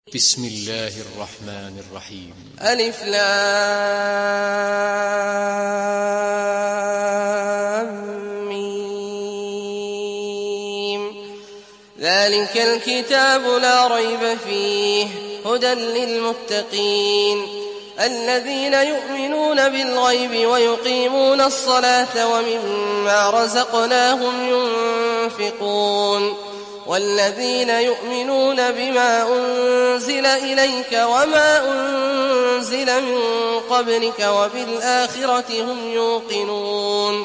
بسم الله الرحمن الرحيم. ألف لام ميم. ذلك الكتاب لا ريب فيه هدى للمتقين الذين يؤمنون بالغيب ويقيمون الصلاة ومما رزقناهم ينفقون والذين يؤمنون بما أنزل إليك وما أنزل من قبلك وبالآخرة هم يوقنون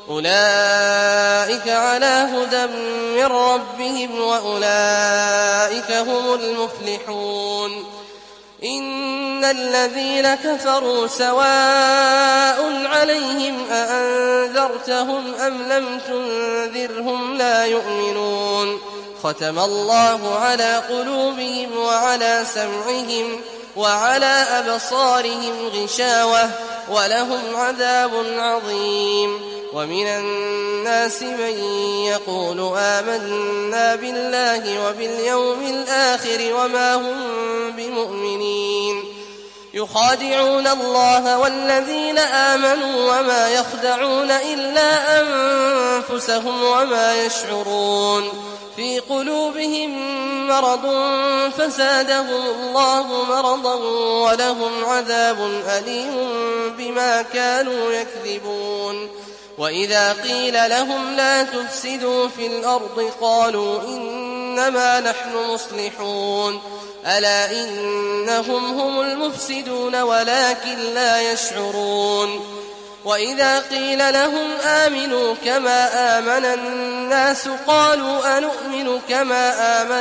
أولئك على هدى من ربهم وأولئك هم المفلحون. إن الذين كفروا سواء عليهم أأنذرتهم أم لم تنذرهم لا يؤمنون ختم الله على قلوبهم وعلى سمعهم وعلى أبصارهم غشاوة ولهم عذاب عظيم. ومن الناس من يقول آمنا بالله وباليوم الآخر وما هم بمؤمنين يخادعون الله والذين آمنوا وما يخدعون إلا أنفسهم وما يشعرون. في قلوبهم مرض فزادهم الله مرضا ولهم عذاب أليم بما كانوا يكذبون. وإذا قيل لهم لا تفسدوا في الأرض قالوا إنما نحن مصلحون ألا إنهم هم المفسدون ولكن لا يشعرون. وإذا قيل لهم آمنوا كما آمن الناس قالوا أنؤمن كما آمن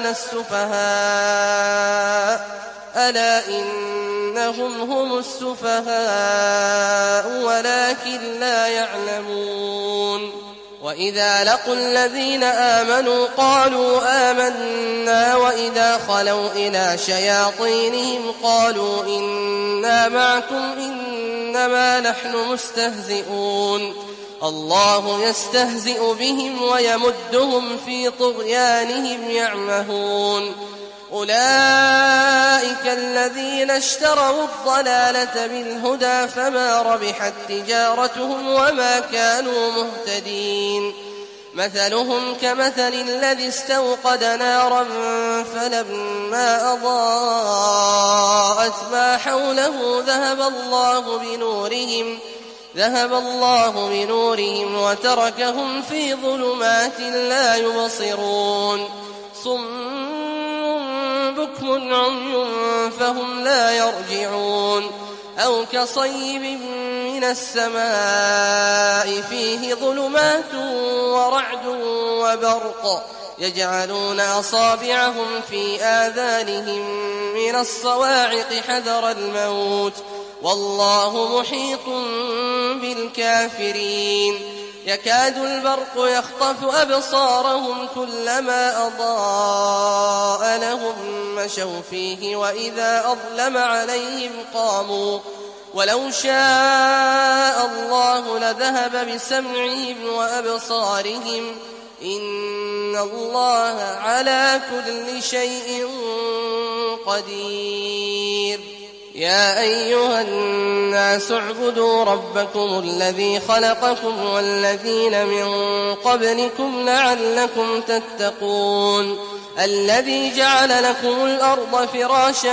السفهاء ألا إنهم هم السفهاء ولكن لا يعلمون. وإذا لقوا الذين آمنوا قالوا آمنا وإذا خلوا إلى شياطينهم قالوا إنا معكم إنما نحن مستهزئون الله يستهزئ بهم ويمدهم في طغيانهم يعمهون. أولئك الذين اشتروا الضلالة بالهدى فما ربحت تجارتهم وما كانوا مهتدين. مثلهم كمثل الذي استوقد نارا فلما أضاءت ما حوله ذهب الله بنورهم وتركهم في ظلمات لا يبصرون بكم عمي فهم لا يرجعون. أو كصيب من السماء فيه ظلمات ورعد وبرق يجعلون أصابعهم في آذانهم من الصواعق حذر الموت والله محيط بالكافرين. يكاد البرق يخطف أبصارهم كلما أضاء لهم مشوا فيه وإذا أظلم عليهم قاموا ولو شاء الله لذهب بسمعهم وأبصارهم إن الله على كل شيء قدير. يا أيها الناس اعبدوا ربكم الذي خلقكم والذين من قبلكم لعلكم تتقون الذي جعل لكم الأرض فراشا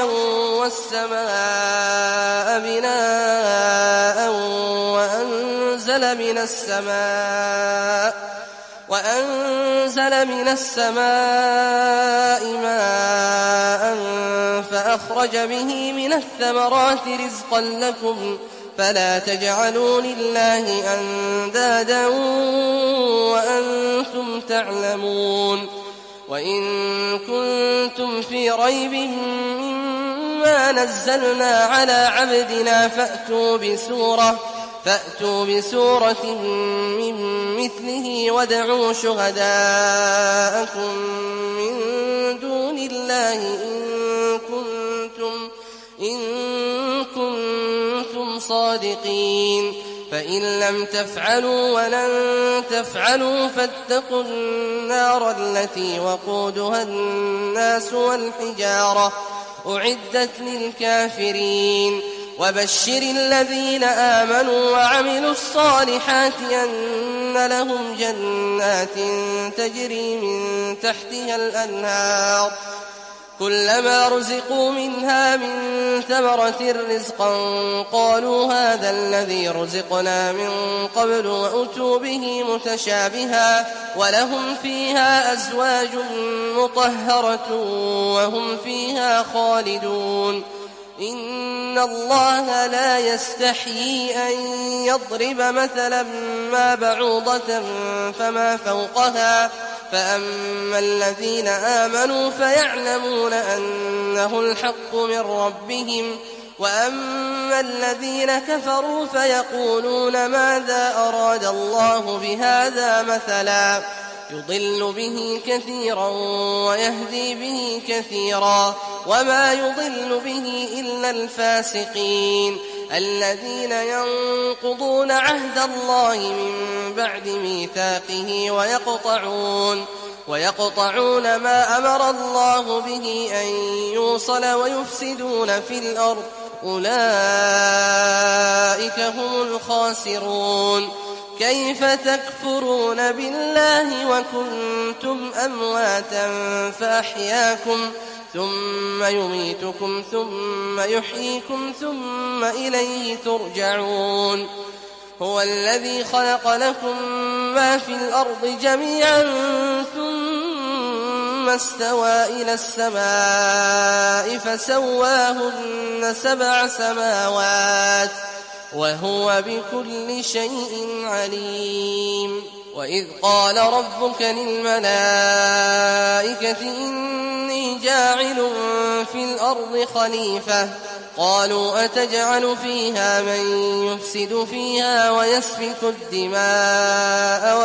والسماء بناء وأنزل من السماء ماء فأخرج به من الثمرات رزقا لكم فلا تجعلوا لله أندادا وأنتم تعلمون. وإن كنتم في ريب مما نزلنا على عبدنا فأتوا بسورة من مثله وادعوا شهداءكم من دون الله إن كنتم صادقين. فإن لم تفعلوا ولن تفعلوا فاتقوا النار التي وقودها الناس والحجارة أعدت للكافرين وبشر الذين آمنوا وعملوا الصالحات أن لهم جنات تجري من تحتها الأنهار كلما رزقوا منها من ثمرة رزقا قالوا هذا الذي رزقنا من قبل وأتوا به متشابها ولهم فيها أزواج مطهرة وهم فيها خالدون إن الله لا يستحيي أن يضرب مثلا ما بعوضة فما فوقها فأما الذين آمنوا فيعلمون أنه الحق من ربهم وأما الذين كفروا فيقولون ماذا أراد الله بهذا مثلا يضل به كثيرا ويهدي به كثيرا وما يضل به إلا الفاسقين الذين ينقضون عهد الله من بعد ميثاقه ويقطعون ما أمر الله به أن يوصل ويفسدون في الأرض أولئك هم الخاسرون كيف تكفرون بالله وكنتم أمواتا فأحياكم ثم يميتكم ثم يحييكم ثم إليه ترجعون هو الذي خلق لكم ما في الأرض جميعا ثم استوى إلى السماء فسواهن 7 سماوات وهو بكل شيء عليم وإذ قال ربك للملائكة إني جاعل في الأرض خليفة قالوا أتجعل فيها من يفسد فيها ويسفك الدماء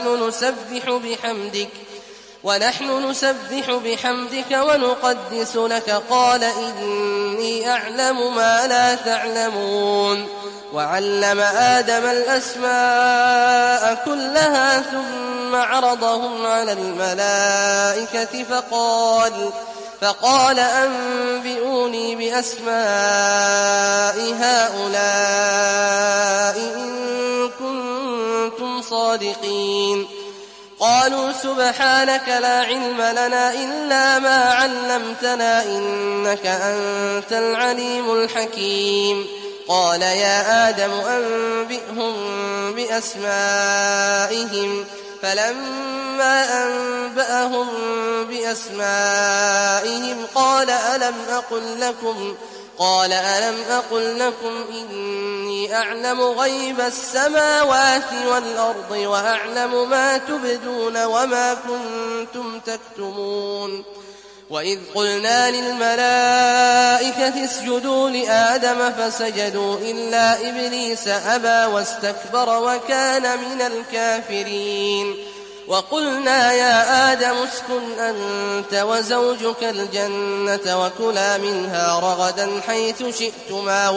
ونحن نسبح بحمدك ونقدس لك قال إني أعلم ما لا تعلمون وعلم آدم الأسماء كلها ثم عرضهم على الملائكة فقال أنبئوني بأسماء هؤلاء إن كنتم صادقين قالوا سبحانك لا علم لنا إلا ما علمتنا إنك أنت العليم الحكيم قال يا آدم أنبئهم بأسمائهم فلما أنبأهم بأسمائهم قال ألم أقل لكم إني أعلم غيب السماوات والأرض وأعلم ما تبدون وما كنتم تكتمون وإذ قلنا للملائكة اسجدوا لآدم فسجدوا إلا إبليس أبى واستكبر وكان من الكافرين وقلنا يا آدم اسكن أنت وزوجك الجنة وكلا منها رغدا حيث شئتما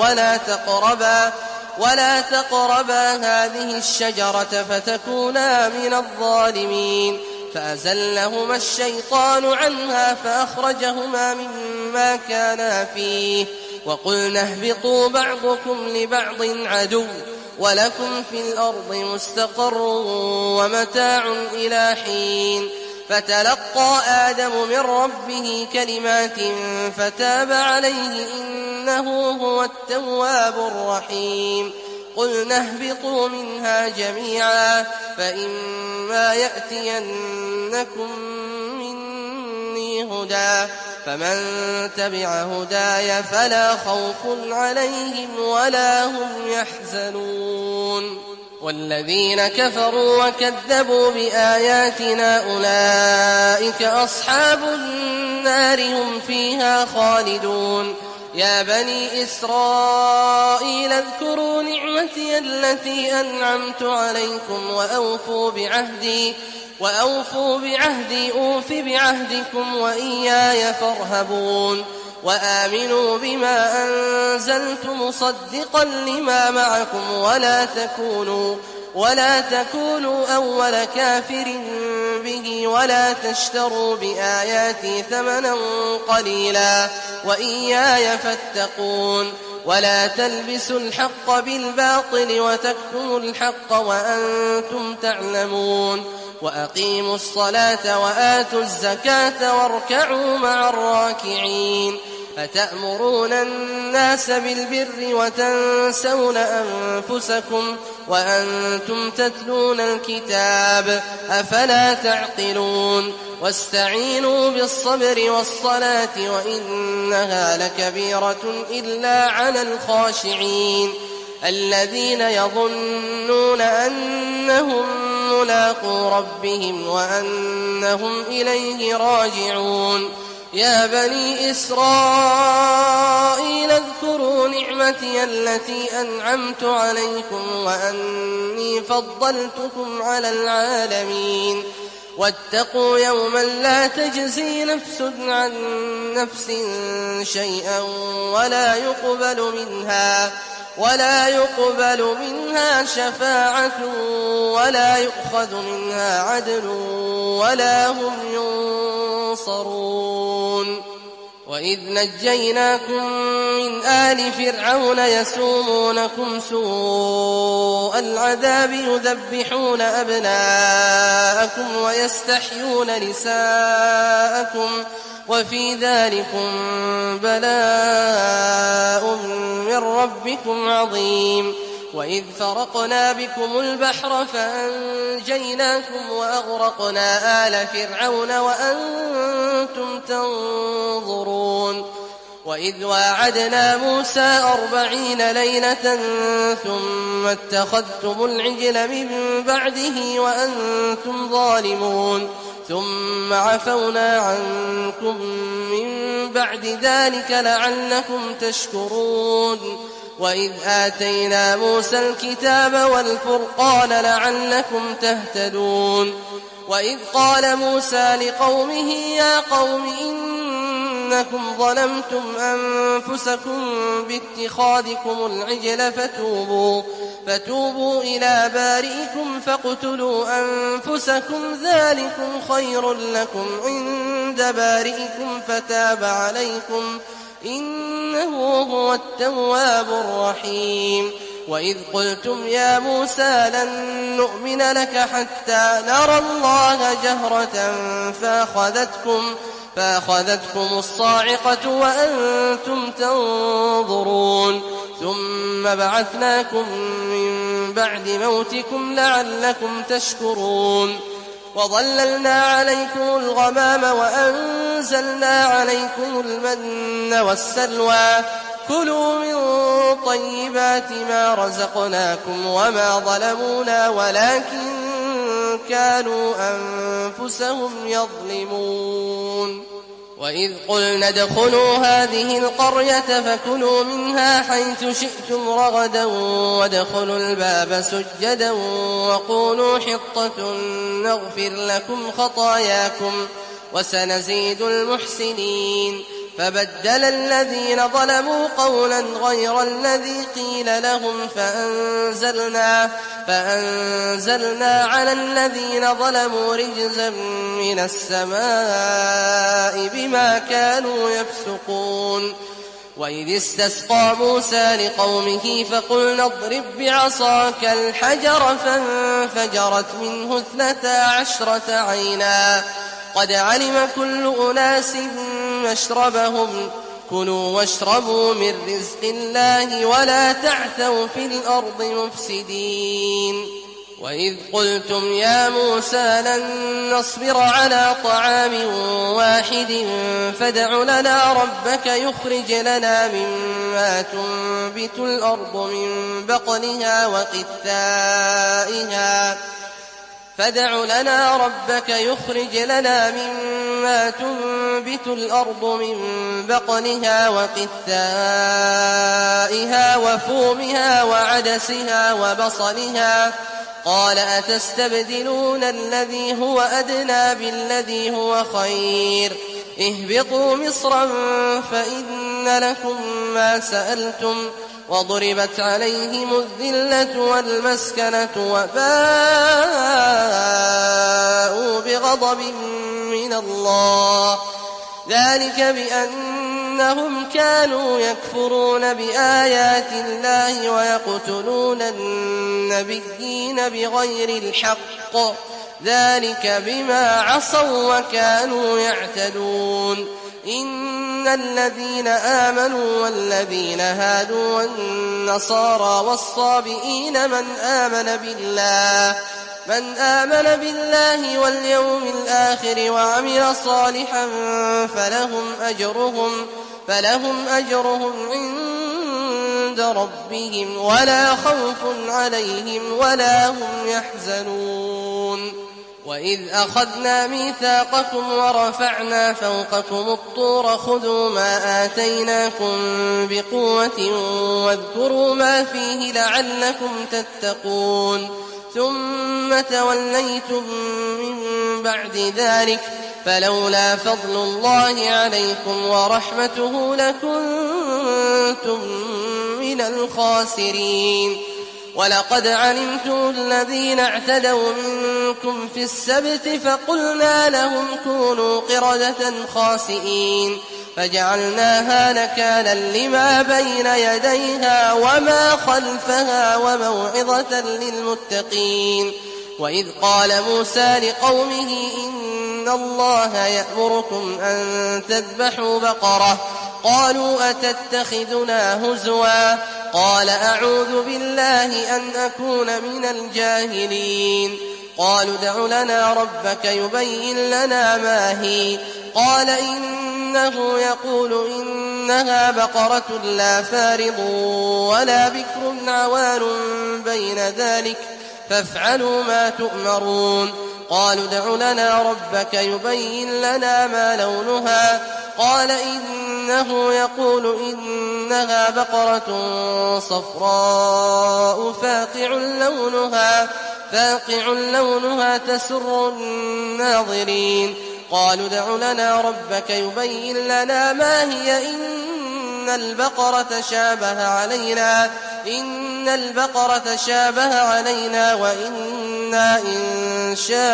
ولا تقربا هذه الشجرة فتكونا من الظالمين فأزلهما الشيطان عنها فأخرجهما مما كانا فيه وقلنا اهبطوا بعضكم لبعض عدو ولكم في الأرض مستقر ومتاع إلى حين فتلقى آدم من ربه كلمات فتاب عليه إنه هو التواب الرحيم قلنا اهبطوا منها جميعا فإما يأتينكم مني هدى فمن تبع هداي فلا خوف عليهم ولا هم يحزنون والذين كفروا وكذبوا بآياتنا أولئك أصحاب النار هم فيها خالدون يا بني إسرائيل اذكروا نعمتي التي أنعمت عليكم وأوفوا بعهدي أوف بعهدكم وإياي فارهبون وآمنوا بما أنزلت مصدقا لما معكم ولا تكونوا أول كافر به ولا تشتروا بآياتي ثمنا قليلا وإياي فاتقون ولا تلبسوا الحق بالباطل وتكتموا الحق وأنتم تعلمون وأقيموا الصلاة وآتوا الزكاة واركعوا مع الراكعين أتأمرون الناس بالبر وتنسون أنفسكم وأنتم تتلون الكتاب أفلا تعقلون واستعينوا بالصبر والصلاة وإنها لكبيرة إلا على الخاشعين الذين يظنون أنهم ملاقو ربهم وأنهم إليه راجعون يا بني إسرائيل اذكروا نعمتي التي أنعمت عليكم وأني فضلتكم على العالمين واتقوا يوما لا تجزي نفس عن نفس شيئا ولا يقبل منها شفاعة ولا يؤخذ منها عدل ولا هم ينصرون وإذ نجيناكم من آل فرعون يسومونكم سوء العذاب يذبحون أبناءكم ويستحيون نساءكم وفي ذلكم بلاء من ربكم عظيم وإذ فرقنا بكم البحر فأنجيناكم وأغرقنا آل فرعون وأنتم تنظرون وإذ واعدنا موسى 40 ليلة ثم اتخذتم العجل من بعده وأنتم ظالمون ثم عفونا عنكم من بعد ذلك لعلكم تشكرون وإذ آتينا موسى الكتاب والفرقان لعلكم تهتدون وإذ قال موسى لقومه يا قوم إنكم ظلمتم أنفسكم باتخاذكم العجل فتوبوا إلى بارئكم فاقتلوا أنفسكم ذلكم خير لكم عند بارئكم فتاب عليكم إنه هو التواب الرحيم وإذ قلتم يا موسى لن نؤمن لك حتى نرى الله جهرة فأخذتكم الصاعقة وأنتم تنظرون ثم بعثناكم من بعد موتكم لعلكم تشكرون وظللنا عليكم الغمام وأنزلنا عليكم المن والسلوى كلوا من طيبات ما رزقناكم وما ظلمونا ولكن كانوا أنفسهم يظلمون وإذ قلنا ادخلوا هذه القرية فكلوا منها حيث شئتم رغدا وادخلوا الباب سجدا وقولوا حطة نغفر لكم خطاياكم وسنزيد المحسنين فبدل الذين ظلموا قولا غير الذي قيل لهم فأنزلنا على الذين ظلموا رجزا من السماء بما كانوا يفسقون وإذ استسقى موسى لقومه فقلنا اضرب بعصاك الحجر فانفجرت منه 12 عينا قد علم كل أناس مشربهم كلوا واشربوا من رزق الله ولا تعثوا في الأرض مفسدين وإذ قلتم يا موسى لن نصبر على طعام واحد فادع لنا ربك يخرج لنا مما تنبت الأرض من بقلها وقثائها فادع لنا ربك يخرج لنا مما تنبت الأرض من بقلها وقثائها وفومها وعدسها وبصلها قال أتستبدلون الذي هو أدنى بالذي هو خير اهبطوا مصرا فإن لكم ما سألتم وضربت عليهم الذلة والمسكنة وباءوا بغضب من الله ذلك بأنهم كانوا يكفرون بآيات الله ويقتلون النبيين بغير الحق ذلك بما عصوا وكانوا يعتدون إن الذين آمنوا والذين هادوا والنصارى والصابئين من آمن بالله واليوم الآخر وعمل صالحا فلهم أجرهم عند ربهم ولا خوف عليهم ولا هم يحزنون وإذ أخذنا ميثاقكم ورفعنا فوقكم الطور خذوا ما آتيناكم بقوة واذكروا ما فيه لعلكم تتقون ثم توليتم من بعد ذلك فلولا فضل الله عليكم ورحمته لكنتم من الخاسرين ولقد علمتم الذين اعتدوا منكم في السبت فقلنا لهم كونوا قردة خاسئين فجعلناها نكالا لما بين يديها وما خلفها وموعظة للمتقين وإذ قال موسى لقومه إن الله يأمركم أن تذبحوا بقرة قالوا أتتخذنا هزوا قال أعوذ بالله أن أكون من الجاهلين قالوا ادع لنا ربك يبين لنا ما هي قال إنه يقول إنها بقرة لا فارض ولا بكر عوان بين ذلك فافعلوا ما تؤمرون قالوا ادع لنا ربك يبين لنا ما لونها قال إنه يقول إنها بقرة صفراء فاقع لونها تسر الناظرين قالوا ادع لنا ربك يبين لنا ما هي إن البقرة شابه علينا وإنا إن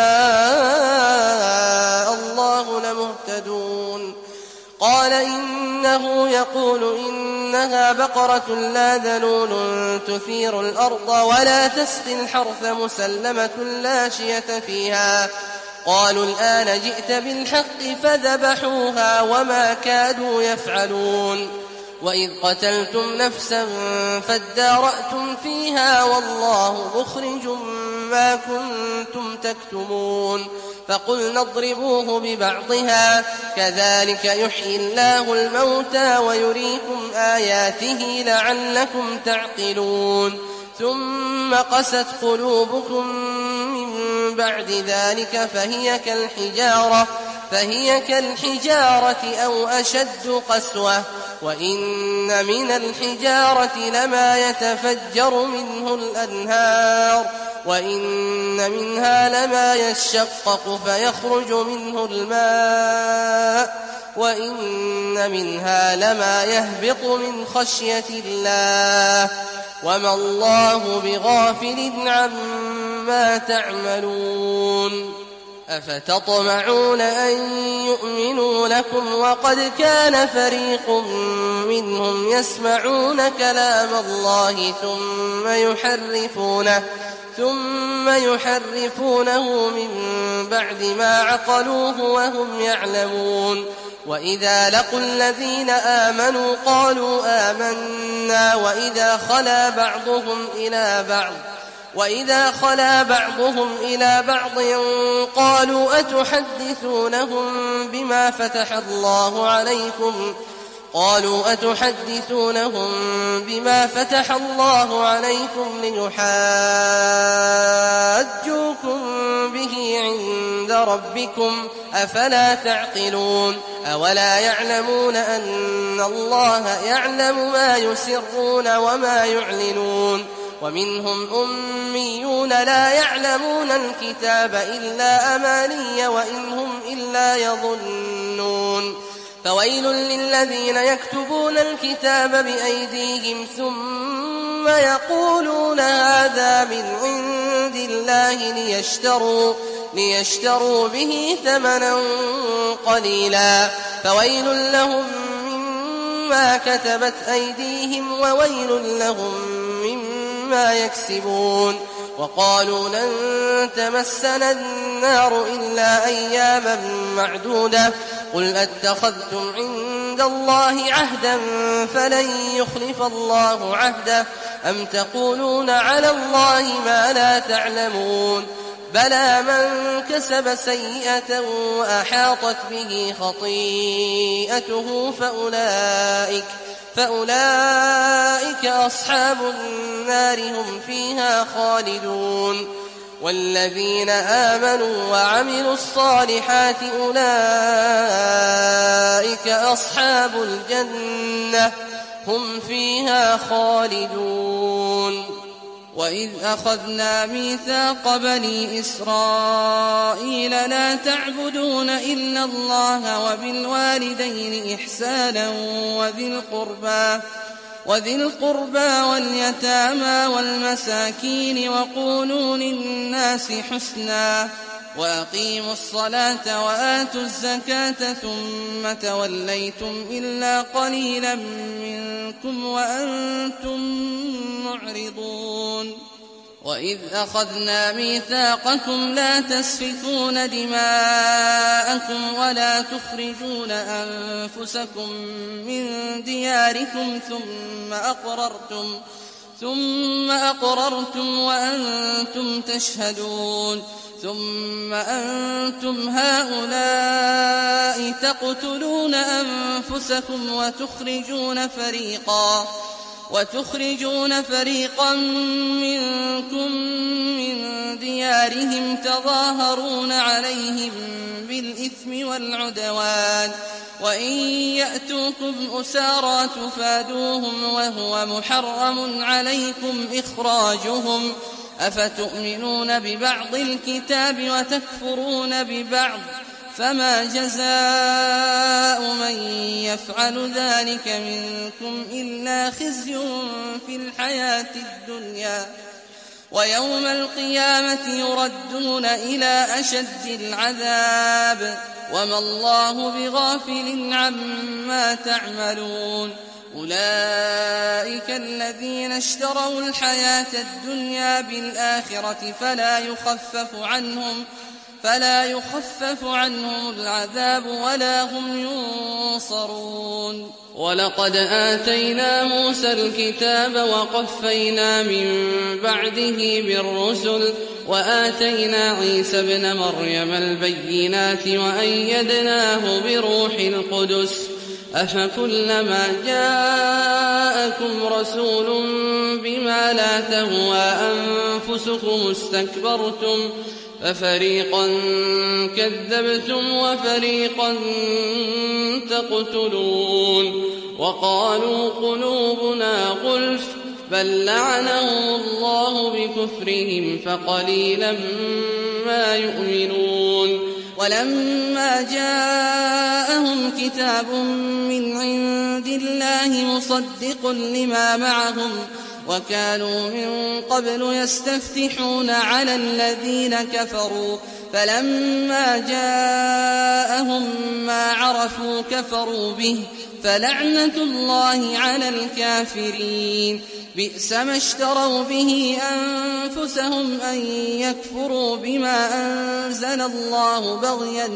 شاء الله لمهتدون قال إنه يقول إنها بقرة لا ذلول تثير الأرض ولا تسقي الحرث مسلمة لا شية فيها قالوا الآن جئت بالحق فذبحوها وما كادوا يفعلون وإذ قتلتم نفسا فادارأتم فيها والله مخرج ما كنتم تكتمون فقلنا اضربوه ببعضها كذلك يحيي الله الموتى ويريكم آياته لعلكم تعقلون ثم قست قلوبكم من بعد ذلك فهي كالحجارة أو أشد قسوة وإن من الحجارة لما يتفجر منه الأنهار وإن منها لما يشقق فيخرج منه الماء وإن منها لما يهبط من خشية الله وما الله بغافل عما تعملون أفتطمعون أن يؤمنوا لكم وقد كان فريق منهم يسمعون كلام الله ثم يحرفونه من بعد ما عقلوه وهم يعلمون وإذا لقوا الذين آمنوا قالوا آمنا وإذا خلا بعضهم إلى بعض قالوا أتحدثونهم بما فتح الله عليكم ليحاجوكم به عند ربكم أفلا تعقلون أولا يعلمون أن الله يعلم ما يسرون وما يعلنون ومنهم أميون لا يعلمون الكتاب إلا أماني وإن هم إلا يظنون فويل للذين يكتبون الكتاب بأيديهم ثم يقولون هذا من عند الله ليشتروا به ثمنا قليلا فويل لهم مما كتبت أيديهم وويل لهم مما يكسبون وقالوا لن تمسنا النار إلا أياما معدودة قل أتخذتم عند الله عهدا فلن يخلف الله عهده أم تقولون على الله ما لا تعلمون بلى من كسب سيئة وأحاطت به خطيئته فأولئك أصحاب النار هم فيها خالدون والذين آمنوا وعملوا الصالحات أولئك أصحاب الجنة هم فيها خالدون وإذ أخذنا ميثاق بني إسرائيل لا تعبدون إلا الله وبالوالدين إحسانا وذي القربى واليتامى والمساكين وقولوا للناس حسنا وأقيموا الصلاة وآتوا الزكاة ثم توليتم إلا قليلا منكم وأنتم معرضون وإذ أخذنا ميثاقكم لا تسفكون دماءكم ولا تخرجون أنفسكم من دياركم ثم أقررتم وأنتم تشهدون ثم أنتم هؤلاء تقتلون أنفسكم وتخرجون فريقا منكم من ديارهم تظاهرون عليهم بالإثم والعدوان وإن يأتوكم أسارى تفادوهم وهو محرم عليكم إخراجهم أفتؤمنون ببعض الكتاب وتكفرون ببعض فما جزاء من يفعل ذلك منكم إلا خزي في الحياة الدنيا ويوم القيامة يردون إلى أشد العذاب وما الله بغافل عما تعملون أولئك الذين اشتروا الحياة الدنيا بالآخرة فلا يخفف عنهم العذاب ولا هم ينصرون ولقد آتينا موسى الكتاب وقفينا من بعده بالرسل وآتينا عيسى ابن مريم البينات وأيدناه بروح القدس أفكلما جاءكم رسول بما لا تهوى أنفسكم استكبرتم ففريقا كذبتم وفريقا تقتلون وقالوا قلوبنا غلف بل لعنهم الله بكفرهم فقليلا ما يؤمنون ولما جاءهم كتاب من عند الله مصدق لما معهم وكانوا من قبل يستفتحون على الذين كفروا فلما جاءهم ما عرفوا كفروا به فلعنة الله على الكافرين بئس ما اشتروا به أنفسهم أن يكفروا بما أنزل الله بغيا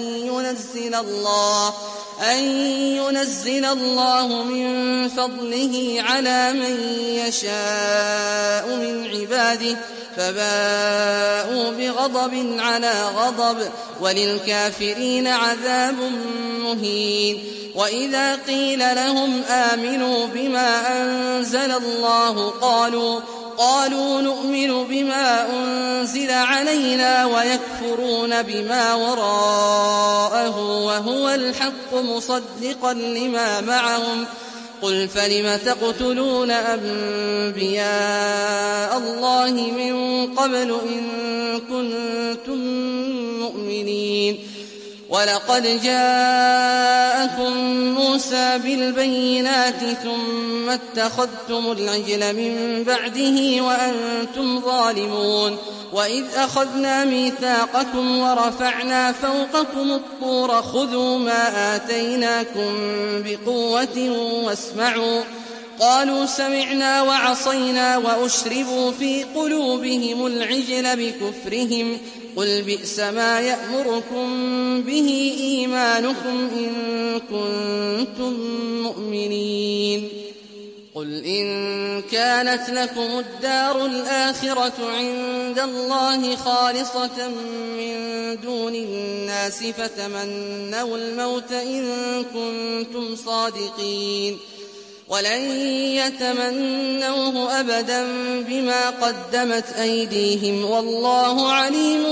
أن ينزل الله من فضله على من يشاء من عباده فباءوا بغضب على غضب وللكافرين عذاب مهين وإذا قيل لهم آمنوا بما أنزل الله قالوا نؤمن بما أنزل علينا ويكفرون بما وراءه وهو الحق مصدقا لما معهم قل فلم تقتلون أنبياء الله من قبل إن كنتم مؤمنين ولقد جاءكم موسى بالبينات ثم اتخذتم العجل من بعده وأنتم ظالمون وإذ أخذنا ميثاقكم ورفعنا فوقكم الطور خذوا ما آتيناكم بقوة واسمعوا قالوا سمعنا وعصينا وأشربوا في قلوبهم العجل بكفرهم قل بئس ما يأمركم به إيمانكم إن كنتم مؤمنين قل إن كانت لكم الدار الآخرة عند الله خالصة من دون الناس فتمنوا الموت إن كنتم صادقين ولن يتمنوه أبدا بما قدمت أيديهم والله عليم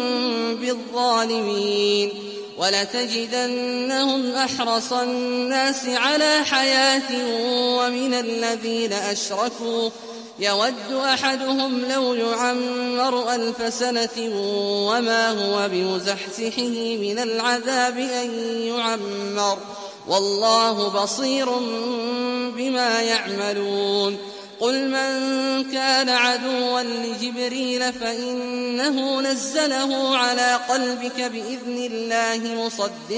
بالظالمين ولتجدنهم أحرص الناس على حياة ومن الذين أشركوا يود أحدهم لو يعمر 1000 سنة وما هو بمزحزحه من العذاب أن يعمر والله بصير بما يعملون قل من كان عدوا لجبريل فإنه نزله على قلبك بإذن الله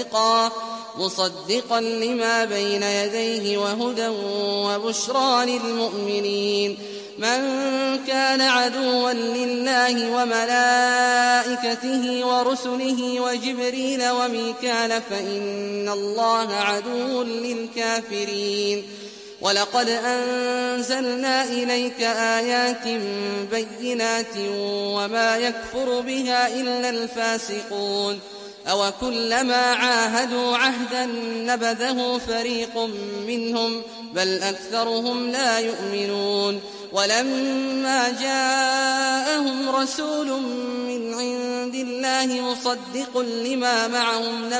مصدقا لما بين يديه وهدى وبشرى للمؤمنين من كان عدوا لله وملائكته ورسله وجبريل وميكال فإن الله عدو للكافرين ولقد أنزلنا إليك آيات بينات وما يكفر بها إلا الفاسقون أو كلما عاهدوا عهدا نبذه فريق منهم بل أكثرهم لا يؤمنون ولما جاءهم رسول من عند الله مصدق لما معهم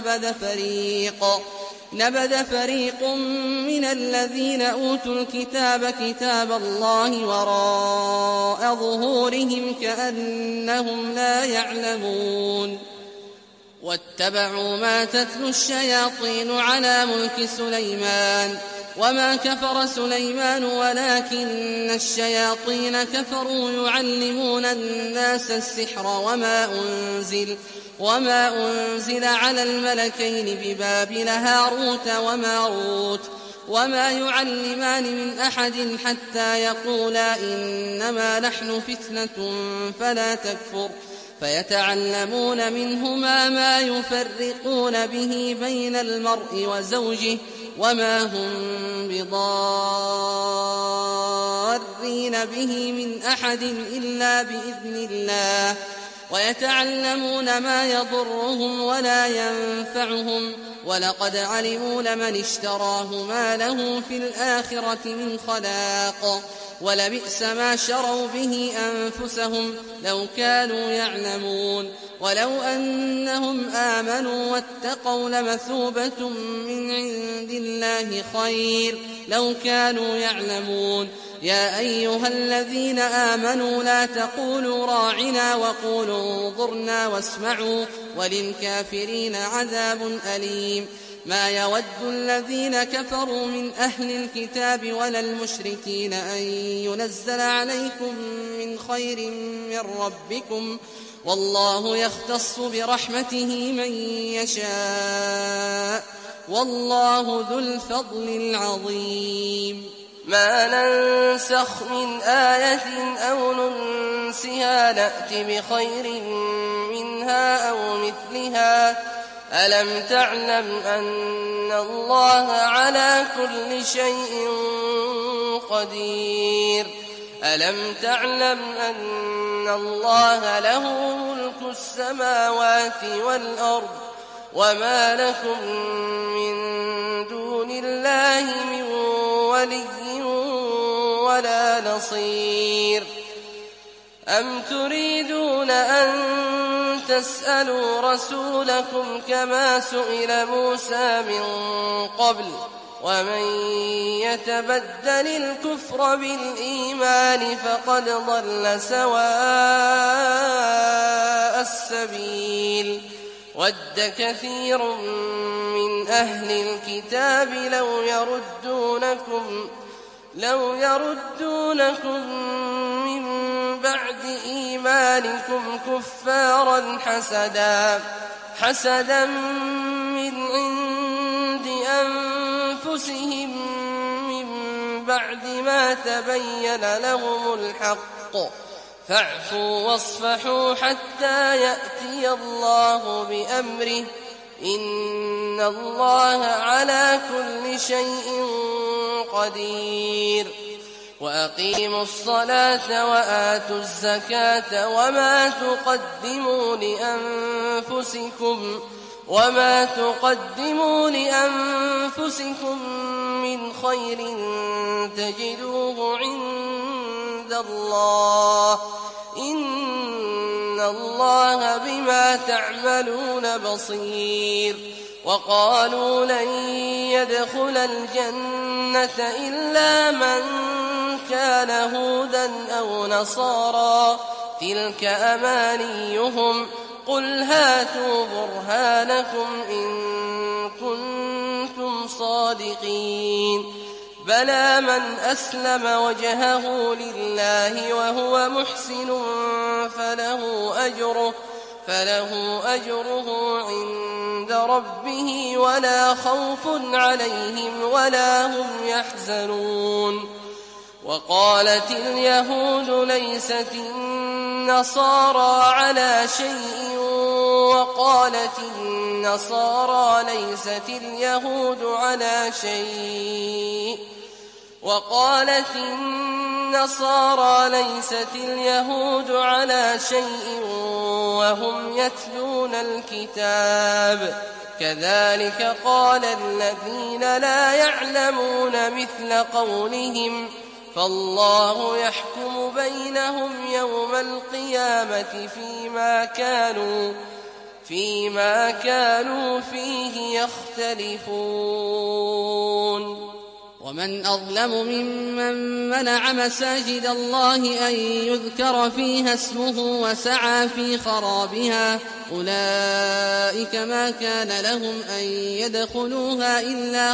نبذ فريق من الذين أوتوا الكتاب كتاب الله وراء ظهورهم كأنهم لا يعلمون واتبعوا ما تتلو الشياطين على ملك سليمان وما كفر سليمان ولكن الشياطين كفروا يعلمون الناس السحر وما أنزل على الملكين ببابل هاروت وماروت وما يعلمان من أحد حتى يقولا إنما نحن فتنة فلا تكفر فيتعلمون منهما ما يفرقون به بين المرء وزوجه وما هم بضارين به من أحد إلا بإذن الله ويتعلمون ما يضرهم ولا ينفعهم ولقد علموا لمن اشتراه ما له في الآخرة من خلاق ولبئس ما شروا به أنفسهم لو كانوا يعلمون ولو أنهم آمنوا واتقوا لمثوبة من عند الله خير لو كانوا يعلمون يا أيها الذين آمنوا لا تقولوا راعنا وقولوا انظرنا واسمعوا وللكافرين عذاب أليم ما يود الذين كفروا من أهل الكتاب ولا المشركين أن ينزل عليكم من خير من ربكم والله يختص برحمته من يشاء والله ذو الفضل العظيم ما ننسخ من آية أو ننسها نأت بخير منها أو مثلها ألم تعلم أن الله على كل شيء قدير ألم تعلم أن الله له ملك السماوات والأرض وما لكم من دون الله من ولي ولا نصير أم تريدون أن تسألوا رسولكم كما سئل موسى من قبل ومن يتبدل الكفر بالإيمان فقد ضل سواء السبيل وَدَّ كَثِيرٌ مِّنْ أَهْلِ الْكِتَابِ لَوْ يَرُدُّونَكُم مِّن بَعْدِ إِيمَانِكُمْ كُفَّارًا حَسَدًا مِّنْ عِندِ أَنفُسِهِم مِّن بَعْدِ مَا تَبَيَّنَ لَهُمُ الْحَقُّ ۖ فَاعْفُوا وَاصْفَحُوا حَتَّىٰ يَأْتِيَ اللَّهُ بِأَمْرِهِ ۗ إِنَّ اللَّهَ عَلَىٰ كُلِّ شَيْءٍ قَدِيرٌ. وَأَقِيمُوا الصَّلَاةَ وَآتُوا الزَّكَاةَ وَمَا تُقَدِّمُوا لِأَنفُسِكُم مِّنْ خَيْرٍ تَجِدُوهُ عِندَ اللَّهِ ۗ إِنَّ اللَّهَ بِمَا تَعْمَلُونَ بَصِيرٌ. وَقَالُوا لَن يَدْخُلَ الْجَنَّةَ إِلَّا مَن كَانَ هُودًا أَوْ نَصَارَىٰ ۗ تِلْكَ أَمَانِيُّهُمْ ۗ قُلْ هَاتُوا بُرْهَانَكُمْ إِن كُنتُمْ صَادِقِينَ. بَلَىٰ مَنْ أَسْلَمَ وَجْهَهُ لِلَّهِ وَهُوَ مُحْسِنٌ فَلَهُ أَجْرُهُ عِندَ رَبِّهِ وَلَا خَوْفٌ عَلَيْهِمْ وَلَا هُمْ يَحْزَنُونَ. وَقَالَتِ الْيَهُودُ لَيْسَتِ النَّصَارَىٰ عَلَىٰ شَيْءٍ وَقَالَتِ النَّصَارَىٰ لَيْسَتِ الْيَهُودُ عَلَىٰ شَيْءٍ وَهُمْ يَتْلُونَ الْكِتَابَ. كَذَٰلِكَ قَالَ الَّذِينَ لَا يَعْلَمُونَ مِثْلَ قَوْلِهِمْ ۚ فَاللَّهُ يَحْكُمُ بَيْنَهُمْ يَوْمَ الْقِيَامَةِ فِيمَا كَانُوا فِيهِ يَخْتَلِفُونَ. ومن أظلم ممن منع مساجد الله أن يذكر فيها اسمه وسعى في خرابها أولئك ما كان لهم أن يدخلوها إلا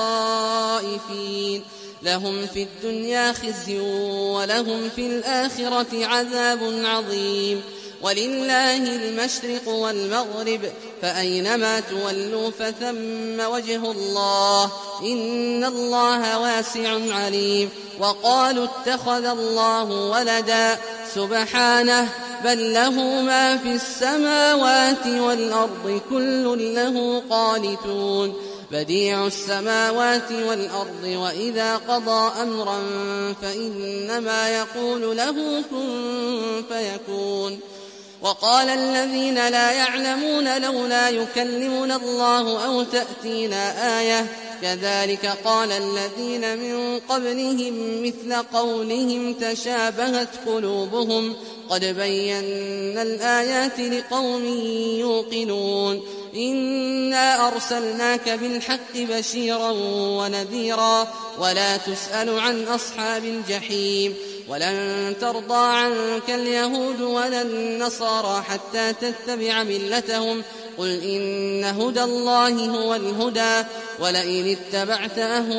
خائفين لهم في الدنيا خزي ولهم في الآخرة عذاب عظيم ولله المشرق والمغرب فأينما تولوا فثم وجه الله إن الله واسع عليم وقالوا اتخذ الله ولدا سبحانه بل له ما في السماوات والأرض كل له قانتون بديع السماوات والأرض وإذا قضى أمرا فإنما يقول له كن فيكون وقال الذين لا يعلمون لولا يكلمنا الله أو تأتينا آية كذلك قال الذين من قبلهم مثل قولهم تشابهت قلوبهم قد بينا الآيات لقوم يوقنون إنا أرسلناك بالحق بشيرا ونذيرا ولا تسأل عن أصحاب الجحيم ولن ترضى عنك اليهود ولا النصارى حتى تتبع ملتهم قل إن هدى الله هو الهدى ولئن اتبعت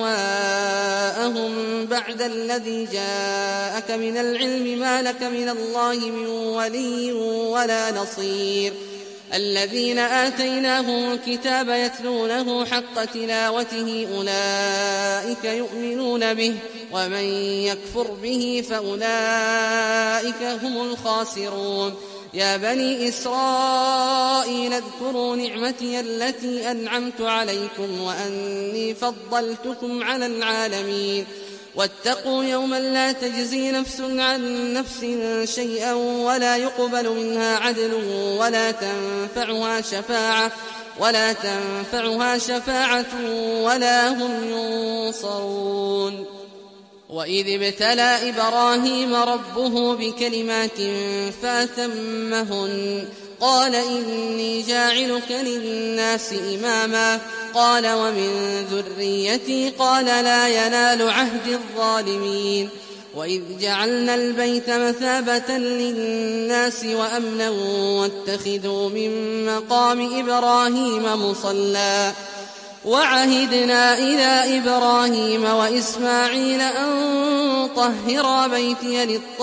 أهواءهم بعد الذي جاءك من العلم ما لك من الله من ولي ولا نصير الذين آتيناهم الكتاب يتلونه حق تلاوته أولئك يؤمنون به ومن يكفر به فأولئك هم الخاسرون يا بني إسرائيل اذكروا نعمتي التي أنعمت عليكم وأني فضلتكم على العالمين واتقوا يوما لا تجزي نفس عن نفس شيئا ولا يقبل منها عدل ولا تنفعها شفاعة ولا هم ينصرون وإذ ابتلى إبراهيم ربه بكلمات فأتمهن قال إني جاعلك للناس إماما قال ومن ذريتي قال لا ينال عهد الظالمين وإذ جعلنا البيت مثابة للناس وأمنا واتخذوا من مقام إبراهيم مصلى وعهدنا إلى إبراهيم وإسماعيل أن طهرا بيتي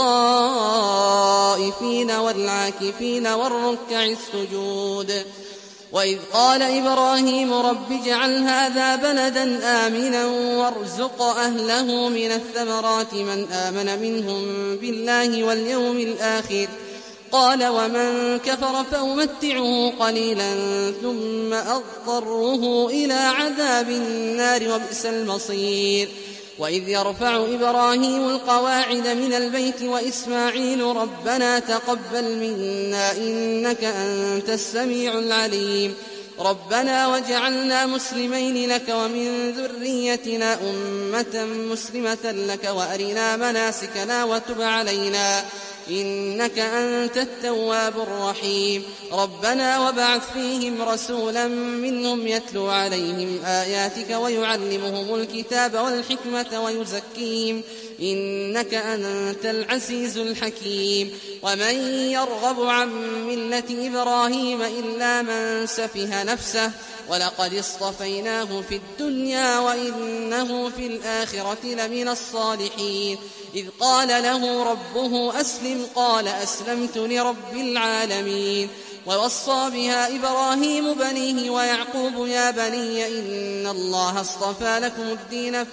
للطائفين والعاكفين والركع السجود وإذ قال إبراهيم رب اجعل هذا بلدا آمنا وارزق أهله من الثمرات من آمن منهم بالله واليوم الآخر قال ومن كفر فأمتعه قليلا ثم أضطره إلى عذاب النار وبئس المصير وإذ يرفع إبراهيم القواعد من البيت وإسماعيل ربنا تقبل منا إنك أنت السميع العليم ربنا واجعلنا مسلمين لك ومن ذريتنا أمة مسلمة لك وأرنا مناسكنا وتب علينا إنك أنت التواب الرحيم ربنا وابعث فيهم رسولا منهم يتلو عليهم آياتك ويعلمهم الكتاب والحكمة ويزكيهم إنك أنت العزيز الحكيم ومن يرغب عن ملة إبراهيم إلا من سفه نفسه ولقد اصطفيناه في الدنيا وإنه في الآخرة لمن الصالحين إذ قال له ربه أسلم قال أسلمت لرب العالمين ووصى بها إبراهيم بنيه ويعقوب يا بني إن الله اصطفى لكم الدين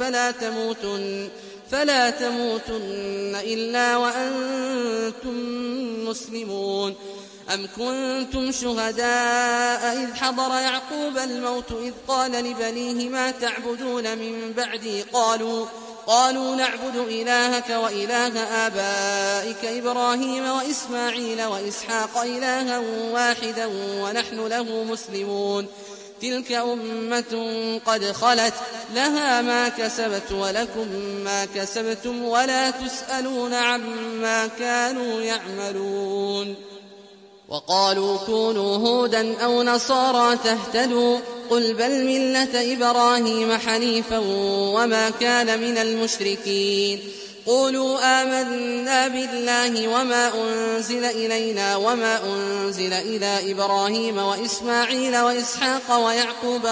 فلا تموتن إلا وأنتم مسلمون أم كنتم شهداء إذ حضر يعقوب الموت إذ قال لبنيه ما تعبدون من بعدي قالوا نعبد إلهك وإله آبائك إبراهيم وإسماعيل وإسحاق إلها واحدا ونحن له مسلمون تلك أمة قد خلت لها ما كسبت ولكم ما كسبتم ولا تسألون عما كانوا يعملون وقالوا كونوا هودا أو نصارى تهتدوا قل بل ملة إبراهيم حنيفا وما كان من المشركين قولوا آمنا بالله وما أنزل إلينا وما أنزل إلى إبراهيم وإسماعيل وإسحاق ويعقوب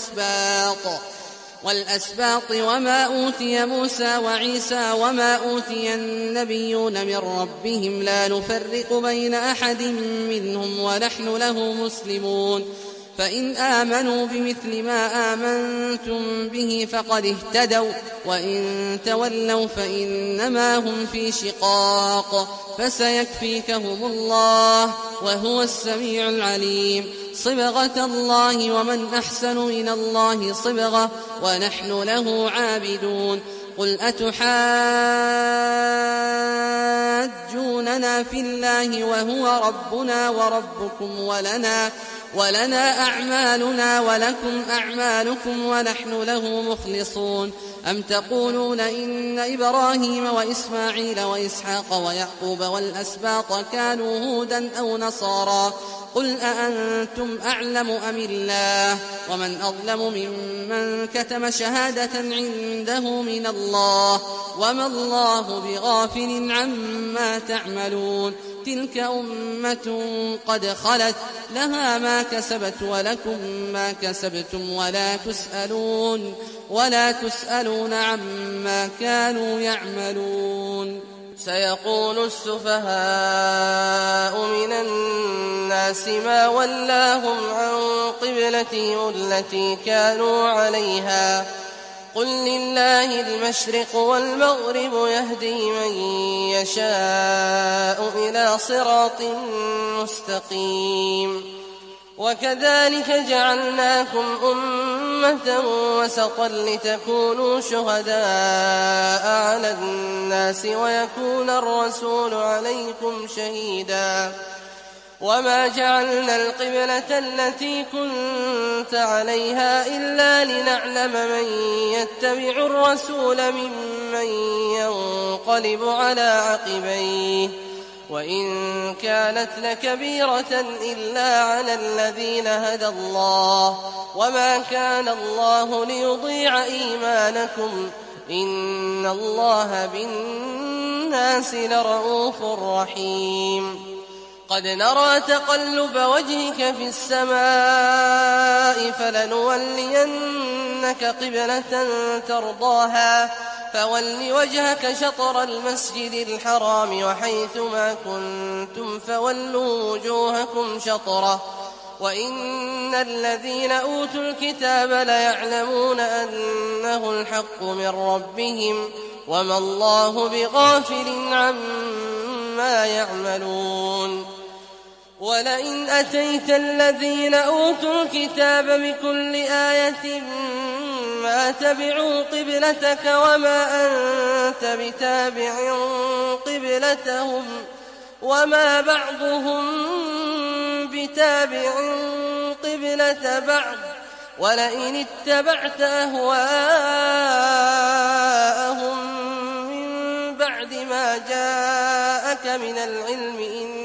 والأسباط وما أوتي موسى وعيسى وما أوتي النبيون من ربهم لا نفرق بين أحد منهم ونحن له مسلمون فإن آمنوا بمثل ما آمنتم به فقد اهتدوا وإن تولوا فإنما هم في شقاق فسيكفيكهم الله وهو السميع العليم صبغة الله ومن أحسن من الله صبغة ونحن له عابدون قل أتحاجوننا في الله وهو ربنا وربكم ولنا أعمالنا ولكم أعمالكم ونحن له مخلصون أم تقولون إن إبراهيم وإسماعيل وإسحاق ويعقوب والأسباط كانوا هودا أو نصارى قل أأنتم أعلم أم الله ومن أظلم ممن كتم شهادة عنده من الله وما الله بغافل عما تعملون تلك أمة قد خلت لها ما كسبت ولكم ما كسبتم ولا تسألون عما كانوا يعملون سيقول السفهاء من الناس ما ولاهم عن قبلتهم التي كانوا عليها قل لله المشرق والمغرب يهدي من يشاء إلى صراط مستقيم وكذلك جعلناكم أمة وسطا لتكونوا شهداء على الناس ويكون الرسول عليكم شهيدا وما جعلنا القبلة التي كنت عليها إلا لنعلم من يتبع الرسول ممن ينقلب على عقبيه وإن كانت لكبيرة إلا على الذين هدى الله وما كان الله ليضيع إيمانكم إن الله بالناس بالناس لرءوف رحيم قد نرى تقلب وجهك في السماء فلنولينك قبلة ترضاها فول وجهك شطر المسجد الحرام وحيثما كنتم فولوا وجوهكم شطره وإن الذين أوتوا الكتاب ليعلمون أنه الحق من ربهم وما الله بغافل عما يعملون ولئن أتيت الذين أوتوا الكتاب بكل آية ما تبعوا قبلتك وما أنت بتابع قبلتهم وما بعضهم بتابع قبلة بعض ولئن اتبعت أهواءهم من بعد ما جاءك من العلم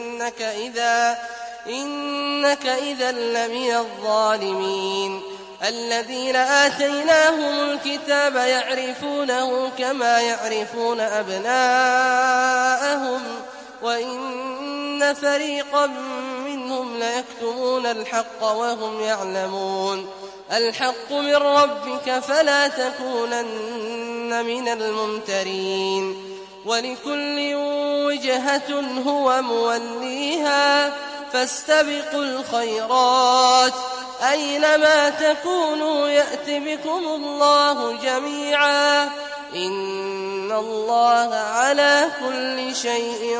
إنك إذا لمن الظالمين الذين آتيناهم الكتاب يعرفونه كما يعرفون أبناءهم وإن فريقا منهم ليكتمون الحق وهم يعلمون الحق من ربك فلا تكونن من الممترين ولكل وجهة هو موليها فاستبقوا الخيرات أينما تكونوا يأت بكم الله جميعا إن الله على كل شيء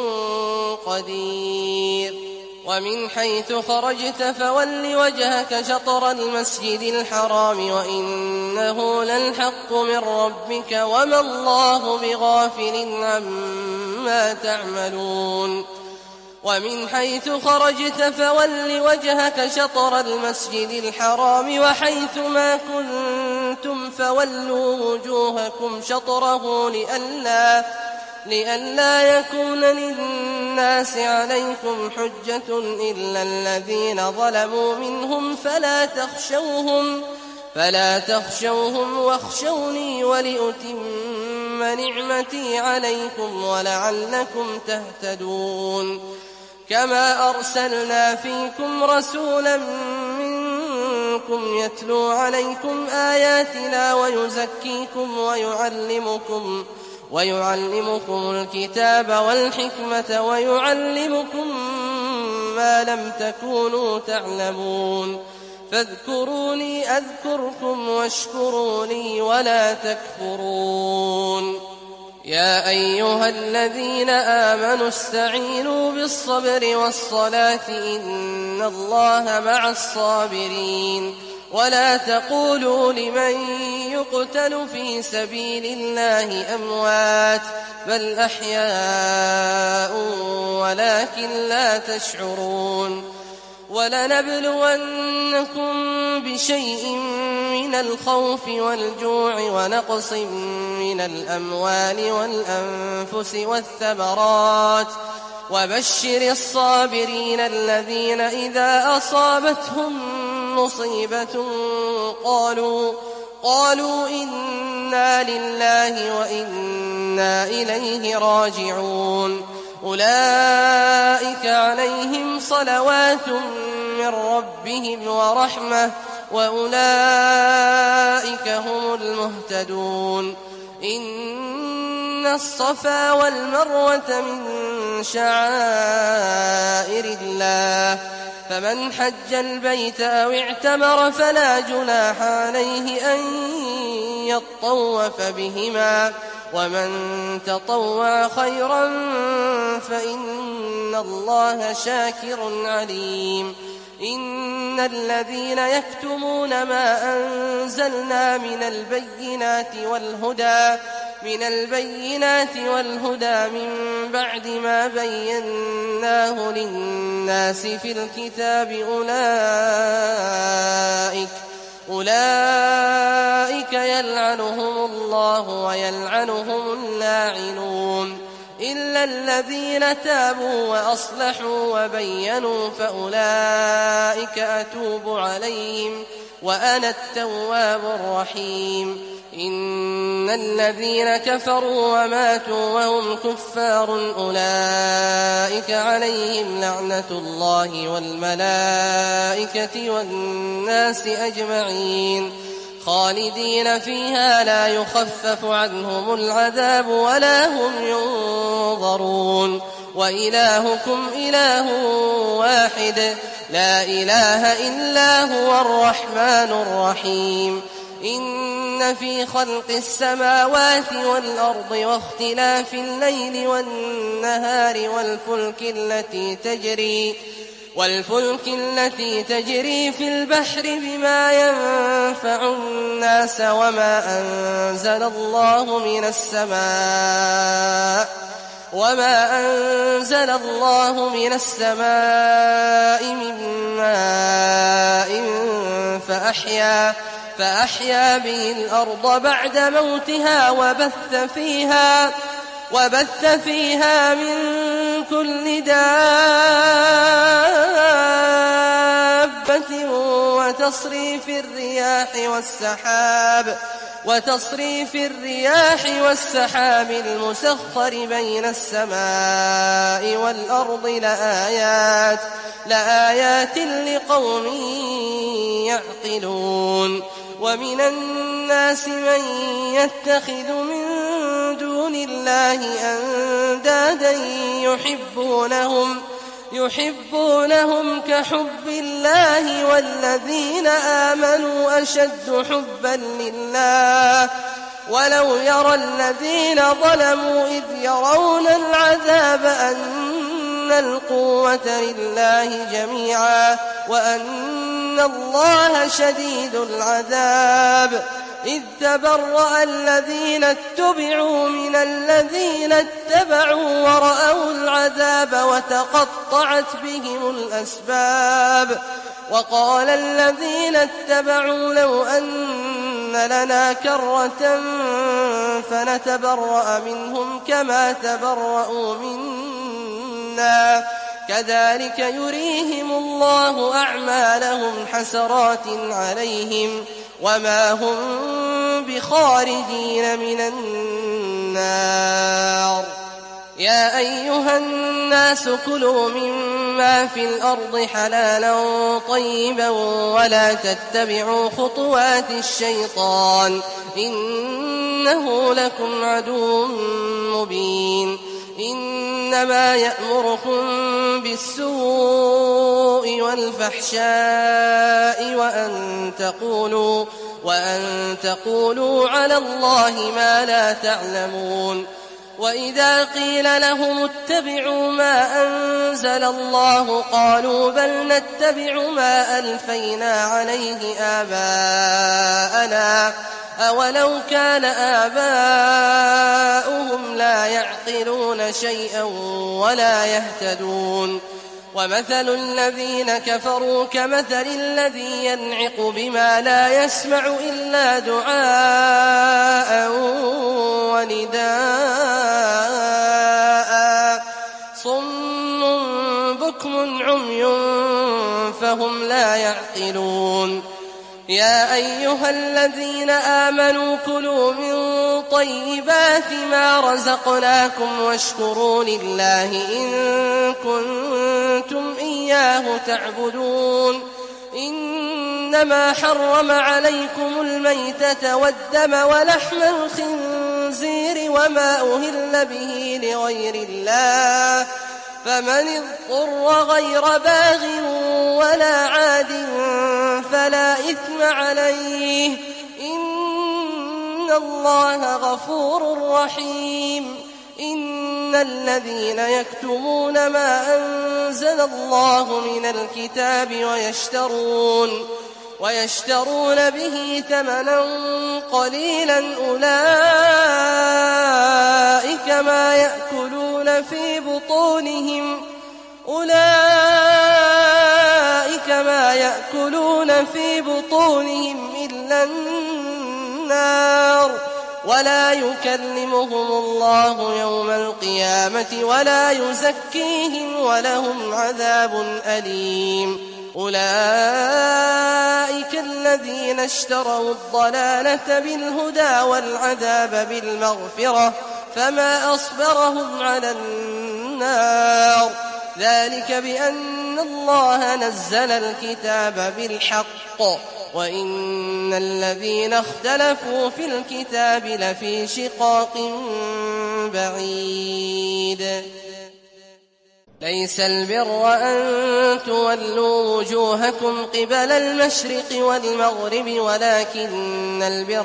قدير ومن حيث خرجت فول وجهك شطر المسجد الحرام وإنه للحق من ربك وما الله بغافل عما تعملون ومن حيث خرجت فول وجهك شطر المسجد الحرام وحيثما كنتم فولوا وجوهكم شطره لئلا يكون للناس عليكم حجة إلا الذين ظلموا منهم فلا تخشوهم واخشوني ولأتم نعمتي عليكم ولعلكم تهتدون كما أرسلنا فيكم رسولا منكم يتلو عليكم آياتنا ويزكيكم ويعلمكم الكتاب والحكمة ويعلمكم ما لم تكونوا تعلمون فاذكروني أذكركم واشكروا لي ولا تكفرون يا أيها الذين آمنوا استعينوا بالصبر والصلاة إن الله مع الصابرين ولا تقولوا لمن يقتل في سبيل الله أموات بل أحياء ولكن لا تشعرون ولنبلونكم بشيء من الخوف والجوع ونقص من الأموال والأنفس والثمرات وبشر الصابرين الذين إذا أصابتهم مصيبة قالوا إنا لله وإنا إليه راجعون أولئك عليهم صلوات من ربهم ورحمة وأولئك هم المهتدون إن الصفا والمروة من شعائر الله فمن حج البيت أو اعتمر فلا جناح عليه أن يطوف بهما ومن تطوع خيرا فإن الله شاكر عليم إن الذين يكتمون ما أنزلنا من البينات والهدى من بعد ما بيناه للناس في الكتاب أولئك يلعنهم الله ويلعنهم اللاعنون إلا الذين تابوا وأصلحوا وبينوا فأولئك أتوب عليهم وأنا التواب الرحيم إن الذين كفروا وماتوا وهم كفار أولئك عليهم لعنة الله والملائكة والناس أجمعين خالدين فيها لا يخفف عنهم العذاب ولا هم ينظرون وإلهكم إله واحد لا إله إلا هو الرحمن الرحيم إن في خلق السماوات والأرض واختلاف الليل والنهار والفلك التي تجري في البحر بما ينفع الناس وما أنزل الله من السماء من ماء فأحيا به الأرض بعد موتها وبث فيها من كل دابة وتصريف الرياح والسحاب المسخر بين السماء والأرض لآيات لقوم يعقلون ومن الناس من يتخذ من دون الله أندادا يحبونهم كحب الله والذين آمنوا أشد حبا لله ولو يرى الذين ظلموا إذ يرون العذاب أن القوة لله جميعا وأن الله شديد العذاب إذ تبرأ الذين اتبعوا من الذين اتبعوا ورأوا العذاب وتقطعت بهم الأسباب وقال الذين اتبعوا لو أن لنا كرة فنتبرأ منهم كما تبرأوا منا كذلك يريهم الله أعمالهم حسرات عليهم وما هم بخارجين من النار يا أيها الناس كلوا مما في الأرض حلالا طيبا ولا تتبعوا خطوات الشيطان إنه لكم عدو مبين إنما يأمركم بالسوء والفحشاء وأن تقولوا على الله ما لا تعلمون وإذا قيل لهم اتبعوا ما أنزل الله قالوا بل نتبع ما ألفينا عليه آباءنا أولو كان آباؤهم لا يعقلون شيئا ولا يهتدون ومثل الذين كفروا كمثل الذي ينعق بما لا يسمع إلا دعاء ونداء صم بكم عمي فهم لا يعقلون يا أيها الذين آمنوا كلوا من طيبات ما رزقناكم واشكروا لله إن كنتم إياه تعبدون إنما حرم عليكم الميتة والدم ولحم الخنزير وما أهل به لغير الله فمن اضطر غير باغ ولا عاد فلا إثم عليه إن الله غفور رحيم إن الذين يكتمون ما أنزل الله من الكتاب ويشترون به ثمنا قليلا أولئك ما يأكلون في بطونهم إلا النار ولا يكلمهم الله يوم القيامة ولا يزكيهم ولهم عذاب أليم. أولئك الذين اشتروا الضلالة بالهدى والعذاب بالمغفرة فما أصبرهم على النار. ذلك بأن الله نزل الكتاب بالحق وإن الذين اختلفوا في الكتاب لفي شقاق بعيد. ليس البر أن تولوا وجوهكم قبل المشرق والمغرب ولكن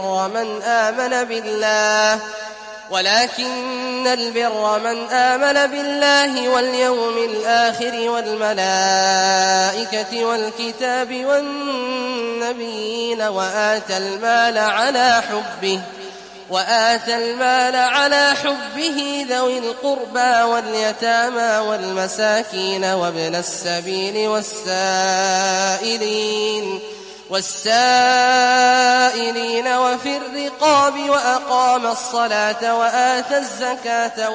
البر من آمن بالله واليوم الآخر والملائكة والكتاب والنبيين وآتى المال على حبه ذوي القربى واليتامى والمساكين وابن السبيل والسائلين وفي الرقاب وأقام الصلاة وآتى الزكاة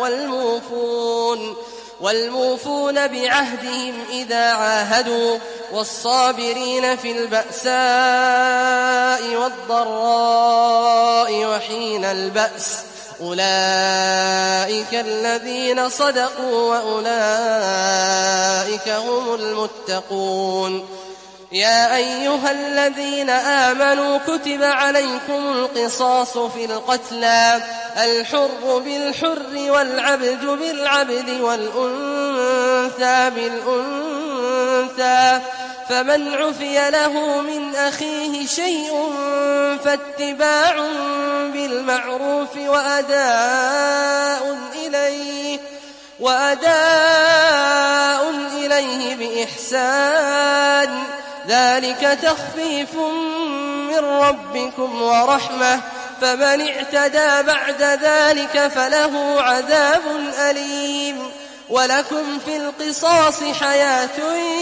والموفون بعهدهم إذا عاهدوا والصابرين في البأساء والضراء وحين البأس أولئك الذين صدقوا وأولئك هم المتقون. يا أيها الذين آمنوا كتب عليكم القصاص في القتلى الحر بالحر والعبد بالعبد والأنثى بالأنثى فمن عفي له من أخيه شيء فاتباع بالمعروف وأداء إليه بإحسان ذلك تخفيف من ربكم ورحمة فمن اعتدى بعد ذلك فله عذاب أليم. ولكم في القصاص حياة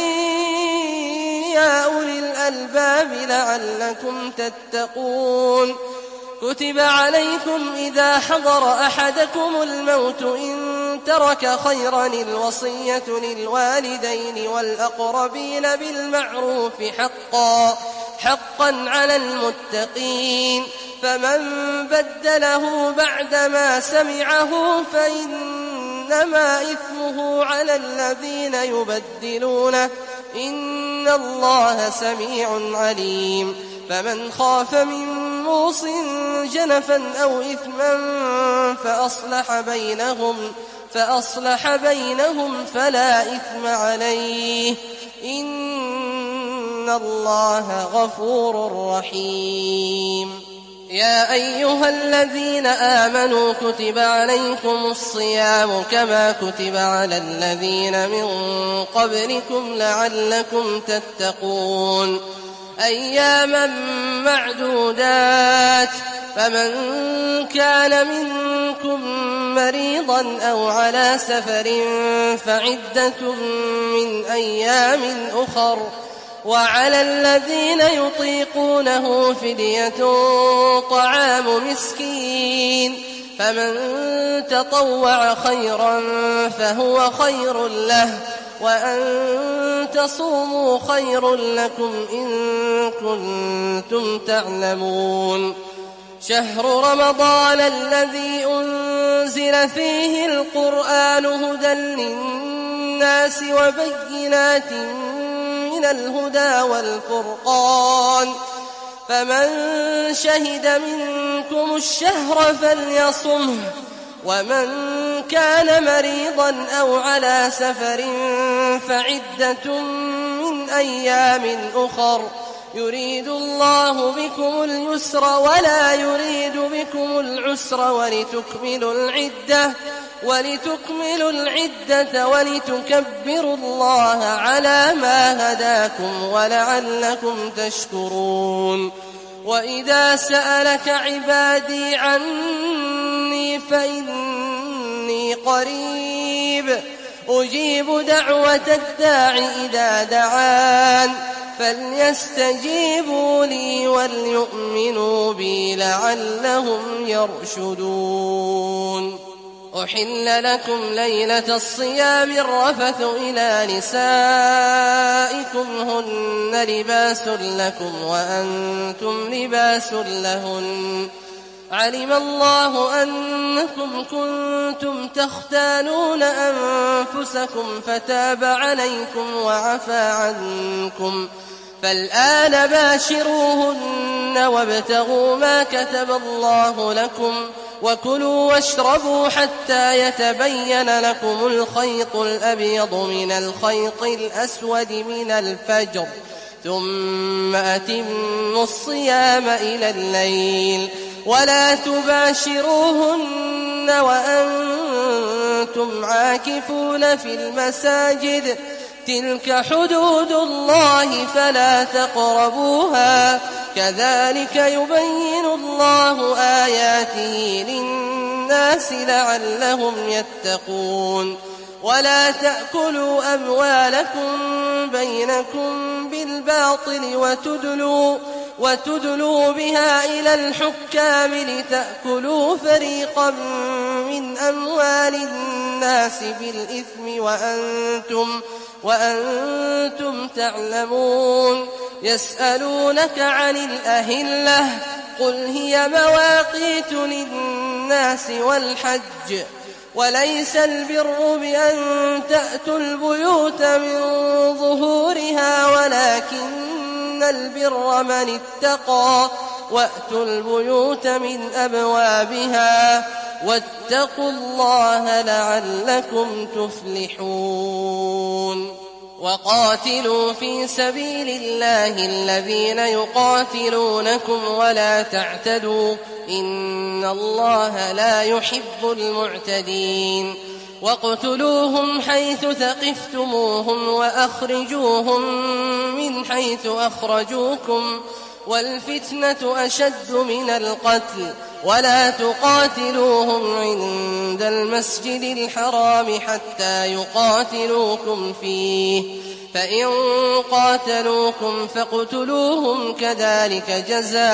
يا أولي الألباب لعلكم تتقون. كتب عليكم إذا حضر أحدكم الموت إن ترك خيرا الوصية للوالدين والأقربين بالمعروف حقا على المتقين. فمن بدله بعدما سمعه فإنما إثمه على الذين يبدلونه إن الله سميع عليم. فمن خاف من موص جنفا أو إثما فأصلح بينهم فلا إثم عليه إن الله غفور رحيم. يا أيها الذين آمنوا كتب عليكم الصيام كما كتب على الذين من قبلكم لعلكم تتقون. أياما معدودات فمن كان منكم مريضا أو على سفر فعدة من أيام أخر وعلى الذين يطيقونه فدية طعام مسكين فمن تطوع خيرا فهو خير له وأن تصوموا خير لكم إن كنتم تعلمون. شهر رمضان الذي أنزل فيه القرآن هدى للناس وبينات من الهدى والفرقان فمن شهد منكم الشهر فليصمه ومن كان مريضا أو على سفر فعدة من أيام أخر يريد الله بكم اليسر ولا يريد بكم العسر ولتكملوا العدة ولتكبروا الله على ما هداكم ولعلكم تشكرون. وإذا سألك عبادي عني فإني قريب أجيب دعوة الداع إذا دعان فليستجيبوا لي وليؤمنوا بي لعلهم يرشدون. أحل لكم ليلة الصيام الرفث إلى نسائكم هن لباس لكم وأنتم لباس لهن علم الله أنكم كنتم تختانون أنفسكم فتاب عليكم وعفى عنكم فالآن باشروهن وابتغوا ما كتب الله لكم وكلوا واشربوا حتى يتبين لكم الخيط الأبيض من الخيط الأسود من الفجر ثم أتموا الصيام إلى الليل ولا تباشروهن وأنتم عاكفون في المساجد تلك حدود الله فلا تقربوها كذلك يبين الله آياته للناس لعلهم يتقون. ولا تأكلوا أموالكم بينكم بالباطل وتدلوا بها إلى الحكام لتأكلوا فريقا من أموال الناس بالإثم وأنتم تعلمون. يسألونك عن الأهلة قل هي مواقيت للناس والحج وليس البر بأن تأتوا البيوت من ظهورها ولكن البر من اتقى وأتوا البيوت من أبوابها واتقوا الله لعلكم تفلحون. وقاتلوا في سبيل الله الذين يقاتلونكم ولا تعتدوا إن الله لا يحب المعتدين. واقتلوهم حيث ثقفتموهم وأخرجوهم من حيث أخرجوكم والفتنة أشد من القتل ولا تقاتلوهم عند المسجد الحرام حتى يقاتلوكم فيه فإن قاتلوكم فاقتلوهم كذلك جزاء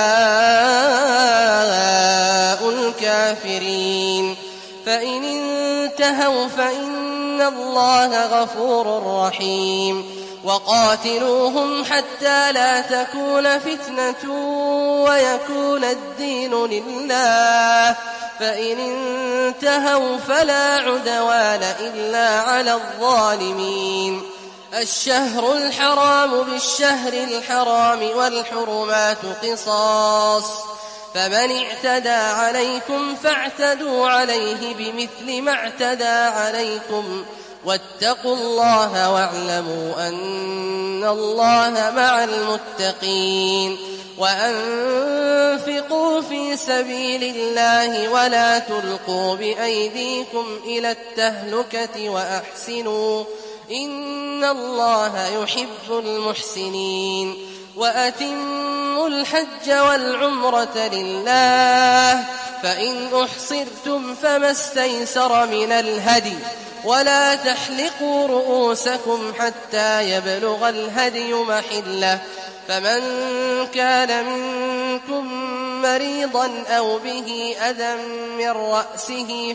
الكافرين. فإن انتهوا فإن الله غفور رحيم. وقاتلوهم حتى لا تكون فتنة ويكون الدين لله فإن انتهوا فلا عدوان إلا على الظالمين. الشهر الحرام بالشهر الحرام والحرمات قصاص فمن اعتدى عليكم فاعتدوا عليه بمثل ما اعتدى عليكم واتقوا الله واعلموا أن الله مع المتقين. وأنفقوا في سبيل الله ولا تلقوا بأيديكم إلى التهلكة وأحسنوا إن الله يحب المحسنين. وأتموا الحج والعمرة لله فإن أحصرتم فما استيسر من الهدي ولا تحلقوا رؤوسكم حتى يبلغ الهدي محله فمن كان منكم مريضا أو به أذى من رأسه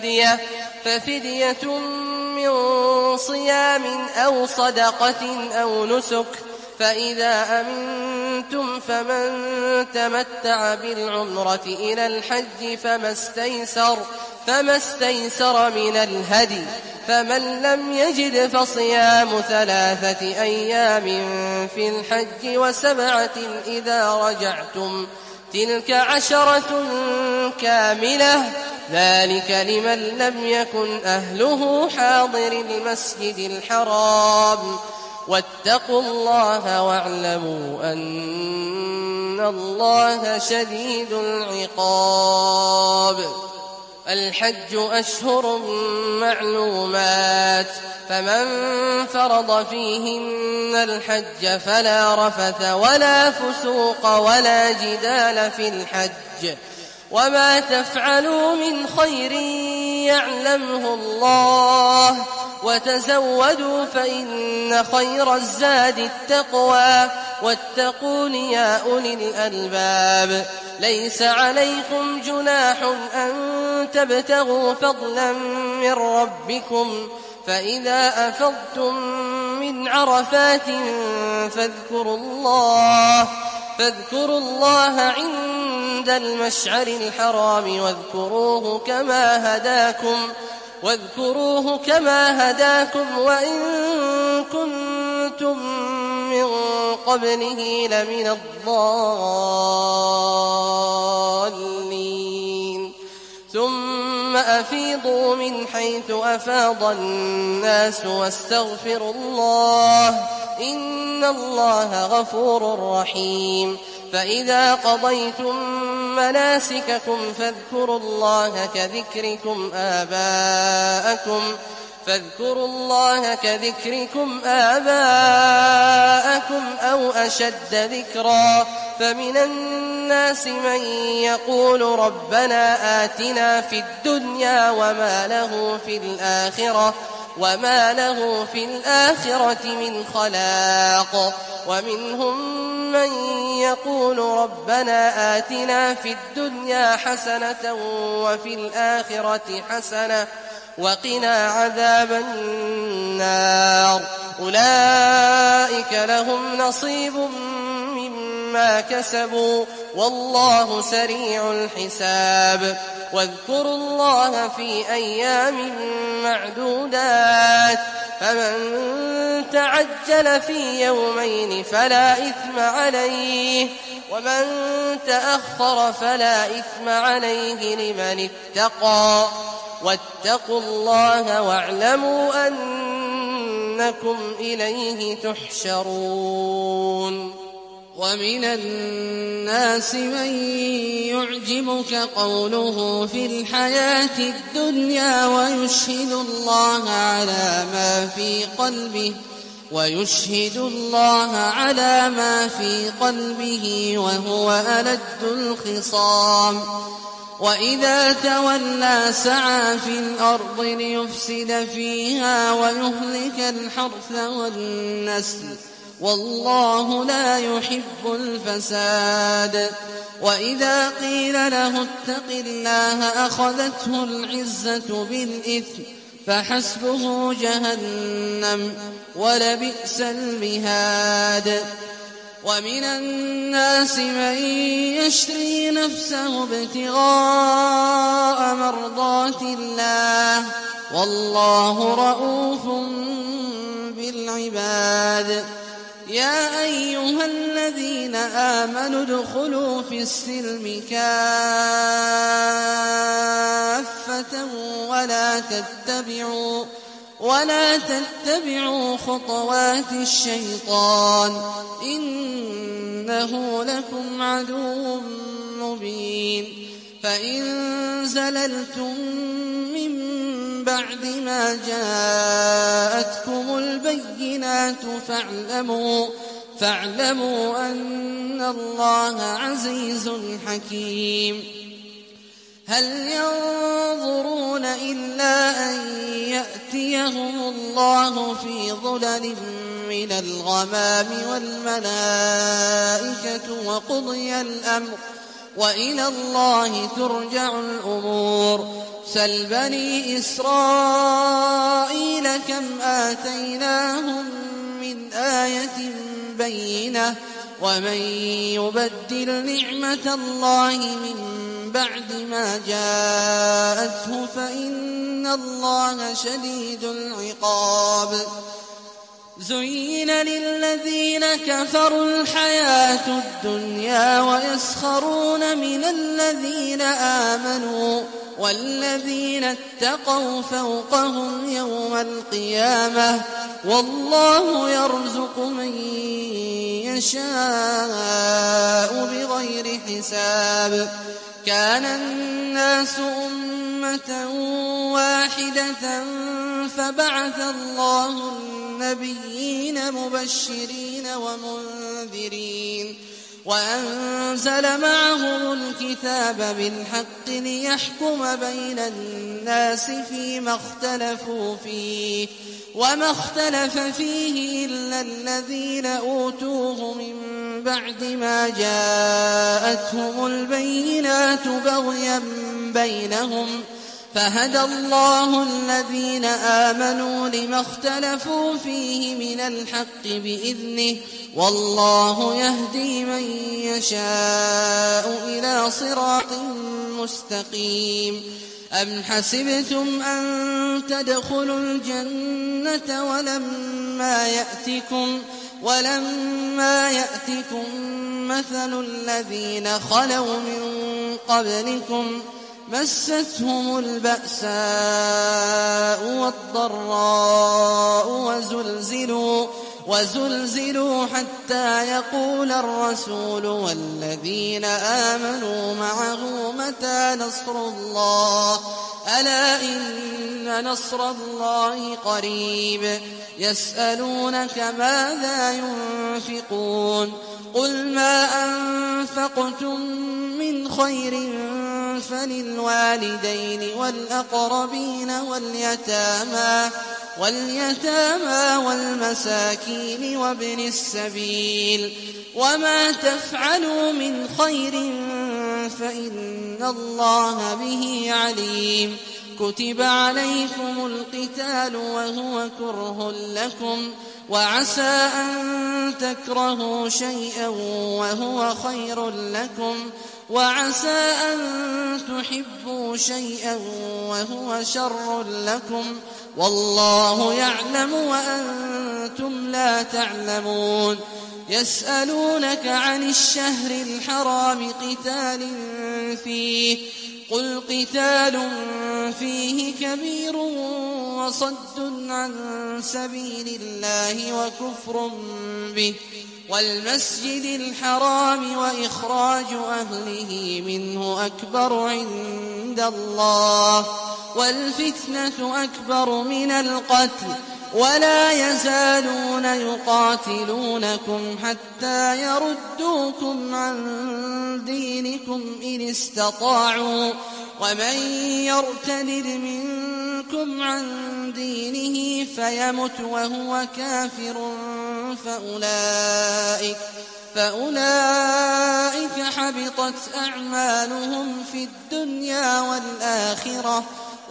ففدية من صيام أو صدقة أو نسك فإذا أمنتم فمن تمتع بالعمرة إلى الحج فما استيسر من الهدي فمن لم يجد فصيام 3 أيام في الحج و7 إذا رجعتم تلك 10 كاملة ذلك لمن لم يكن أهله حاضر المسجد الحرام واتقوا الله واعلموا أن الله شديد العقاب. الحج أشهر معلومات فمن فرض فيهن الحج فلا رفث ولا فسوق ولا جدال في الحج وما تفعلوا من خير يعلمه الله وتزودوا فإن خير الزاد التقوى واتقون يا أولي الألباب ليس عليكم جناح أن تبتغوا فضلا من ربكم فإذا أفضتم من عرفات فاذكروا الله عند المشعر الحرام واذكروه كما هداكم وإن كنتم من قبله لمن الضالين ثم أفيضوا من حيث أفاض الناس واستغفروا الله إن الله غفور رحيم فإذا قضيتم مناسككم فاذكروا الله كذكركم آباءكم أو أشد ذكرا فمن الناس من يقول ربنا آتنا في الدنيا وما له في الآخرة من خلاق ومنهم من يقول ربنا آتنا في الدنيا حسنة وفي الآخرة حسنة وقنا عذاب النار أولئك لهم نصيب مما كسبوا والله سريع الحساب واذكروا الله في أيام معدودات فمن تعجل في يومين فلا إثم عليه ومن تأخر فلا إثم عليه لمن اتقى واتقوا الله واعلموا أنكم إليه تحشرون ومن الناس من يعجبك قوله في الحياة الدنيا ويشهد الله على ما في قلبه وهو ألد الخصام وإذا تولى سعى في الأرض ليفسد فيها ويهلك الحرث والنسل والله لا يحب الفساد وإذا قيل له اتق الله أخذته العزة بالإثم فحسبه جهنم ولبئس المهاد ومن الناس من يشري نفسه ابتغاء مرضات الله والله رؤوف بالعباد يا أيها الذين آمنوا ادخلوا في السلم كافة ولا تتبعوا خطوات الشيطان إنه لكم عدو مبين فإن زللتم من بعد ما جاءتكم البينات فاعلموا أن الله عزيز حكيم هل ينظرون إلا أن يأتيهم الله في ظلل من الغمام والملائكة وقضي الأمر وإلى الله ترجع الأمور سل بني إسرائيل كم آتيناهم من آية بينة ومن يبدل نعمة الله من بعد ما جاءته فإن الله شديد العقاب زين للذين كفروا الحياة الدنيا ويسخرون من الذين آمنوا والذين اتقوا فوقهم يوم القيامة والله يرزق من يشاء بغير حساب كان الناس أمة واحدة فبعث الله النبيين مبشرين ومنذرين وأنزل معهم الكتاب بالحق ليحكم بين الناس فيما اختلفوا فيه وما اختلف فيه إلا الذين أوتوه من بعد ما جاءتهم البينات بغيا بينهم فهدى الله الذين آمنوا لما اختلفوا فيه من الحق بإذنه والله يهدي من يشاء إلى صراط مستقيم. أم حسبتم أن تدخلوا الجنة ولما يأتكم مثل الذين خلوا من قبلكم مستهم البأساء والضراء وزلزلوا حتى يقول الرسول والذين آمنوا معه متى نصر الله ألا إن نصر الله قريب. يسألونك ماذا ينفقون قل ما أنفقتم من خير فللوالدين والأقربين واليتامى والمساكين وابن السبيل وما تفعلوا من خير فإن الله به عليم. كتب عليكم القتال وهو كره لكم وعسى أن تكرهوا شيئا وهو خير لكم وعسى أن تحبوا شيئا وهو شر لكم والله يعلم وأنتم لا تعلمون. يسألونك عن الشهر الحرام قتال فيه قل قتال فيه كبير وصد عن سبيل الله وكفر به والمسجد الحرام وإخراج أهله منه أكبر عند الله والفتنة أكبر من القتل ولا يزالون يقاتلونكم حتى يردوكم عن دينكم إن استطاعوا ومن يرتد منكم عن دينه فيمت وهو كافر فأولئك حبطت أعمالهم في الدنيا والآخرة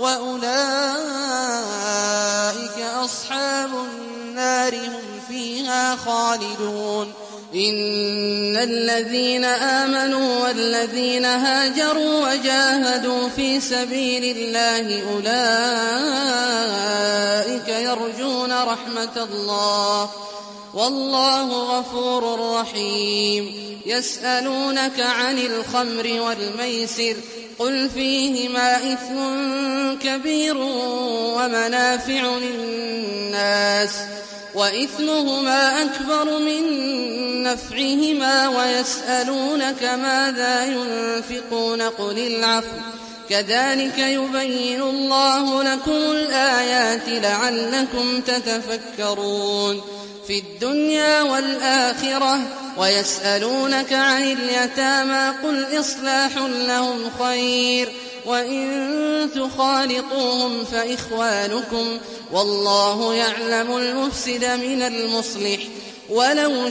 وأولئك أصحاب النار هم فيها خالدون. إن الذين آمنوا والذين هاجروا وجاهدوا في سبيل الله أولئك يرجون رحمة الله والله غفور رحيم. يسألونك عن الخمر والميسر قل فيهما إثم كبير ومنافع للناس وإثمهما أكبر من نفعهما ويسألونك ماذا ينفقون قل العفو كذلك يبين الله لكم الآيات لعلكم تتفكرون في الدنيا والآخرة. ويسألونك عن اليتامى قل إصلاح لهم خير وإن تخالطوهم فإخوانكم والله يعلم المفسد من المصلح ولو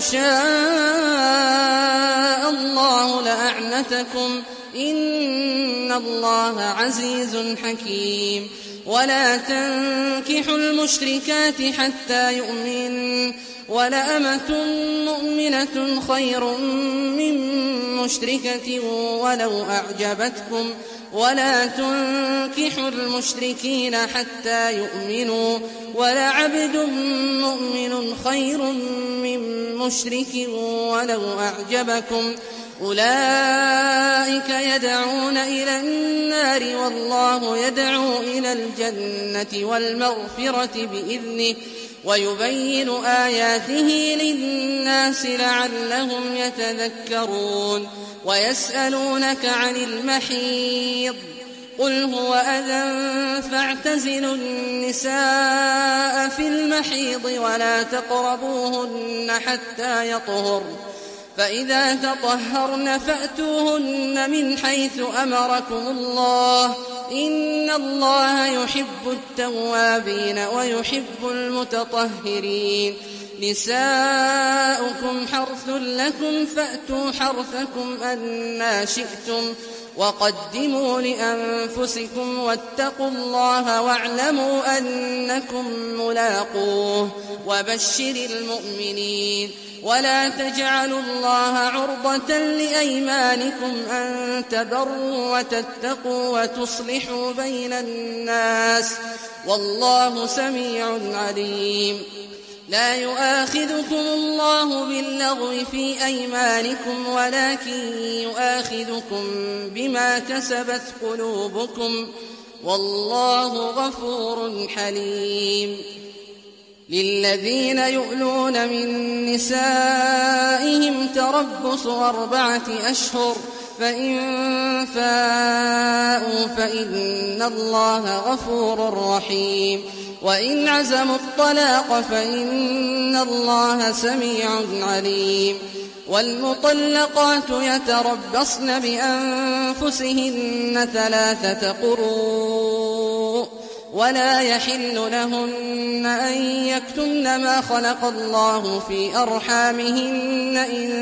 شاء الله لأعنتكم إن الله عزيز حكيم. ولا تنكحوا المشركات حتى يؤمنوا ولأمة مؤمنة خير من مشركة ولو أعجبتكم ولا تنكحوا المشركين حتى يؤمنوا ولعبد مؤمن خير من مشرك ولو أعجبكم أولئك يدعون إلى النار والله يدعو إلى الجنة والمغفرة بإذنه ويبين آياته للناس لعلهم يتذكرون. ويسألونك عن المحيض قل هو أذى فاعتزلوا النساء في المحيض ولا تقربوهن حتى يطهرن فإذا تطهرن فأتوهن من حيث أمركم الله إن الله يحب التوابين ويحب المتطهرين نساؤكم حرث لكم فأتوا حرثكم أنى شئتم وقدموا لأنفسكم واتقوا الله واعلموا أنكم ملاقوه وبشر المؤمنين ولا تجعلوا الله عرضة لأيمانكم أن تبروا وتتقوا وتصلحوا بين الناس والله سميع عليم لا يؤاخذكم الله باللغو في أيمانكم ولكن يؤاخذكم بما كسبت قلوبكم والله غفور حليم للذين يؤلون من نسائهم تربص 4 أشهر فإن فاءوا فإن الله غفور رحيم وإن عزموا الطلاق فإن الله سميع عليم والمطلقات يتربصن بأنفسهن 3 قروء ولا يحل لهن أن يكتمن ما خلق الله في أرحامهن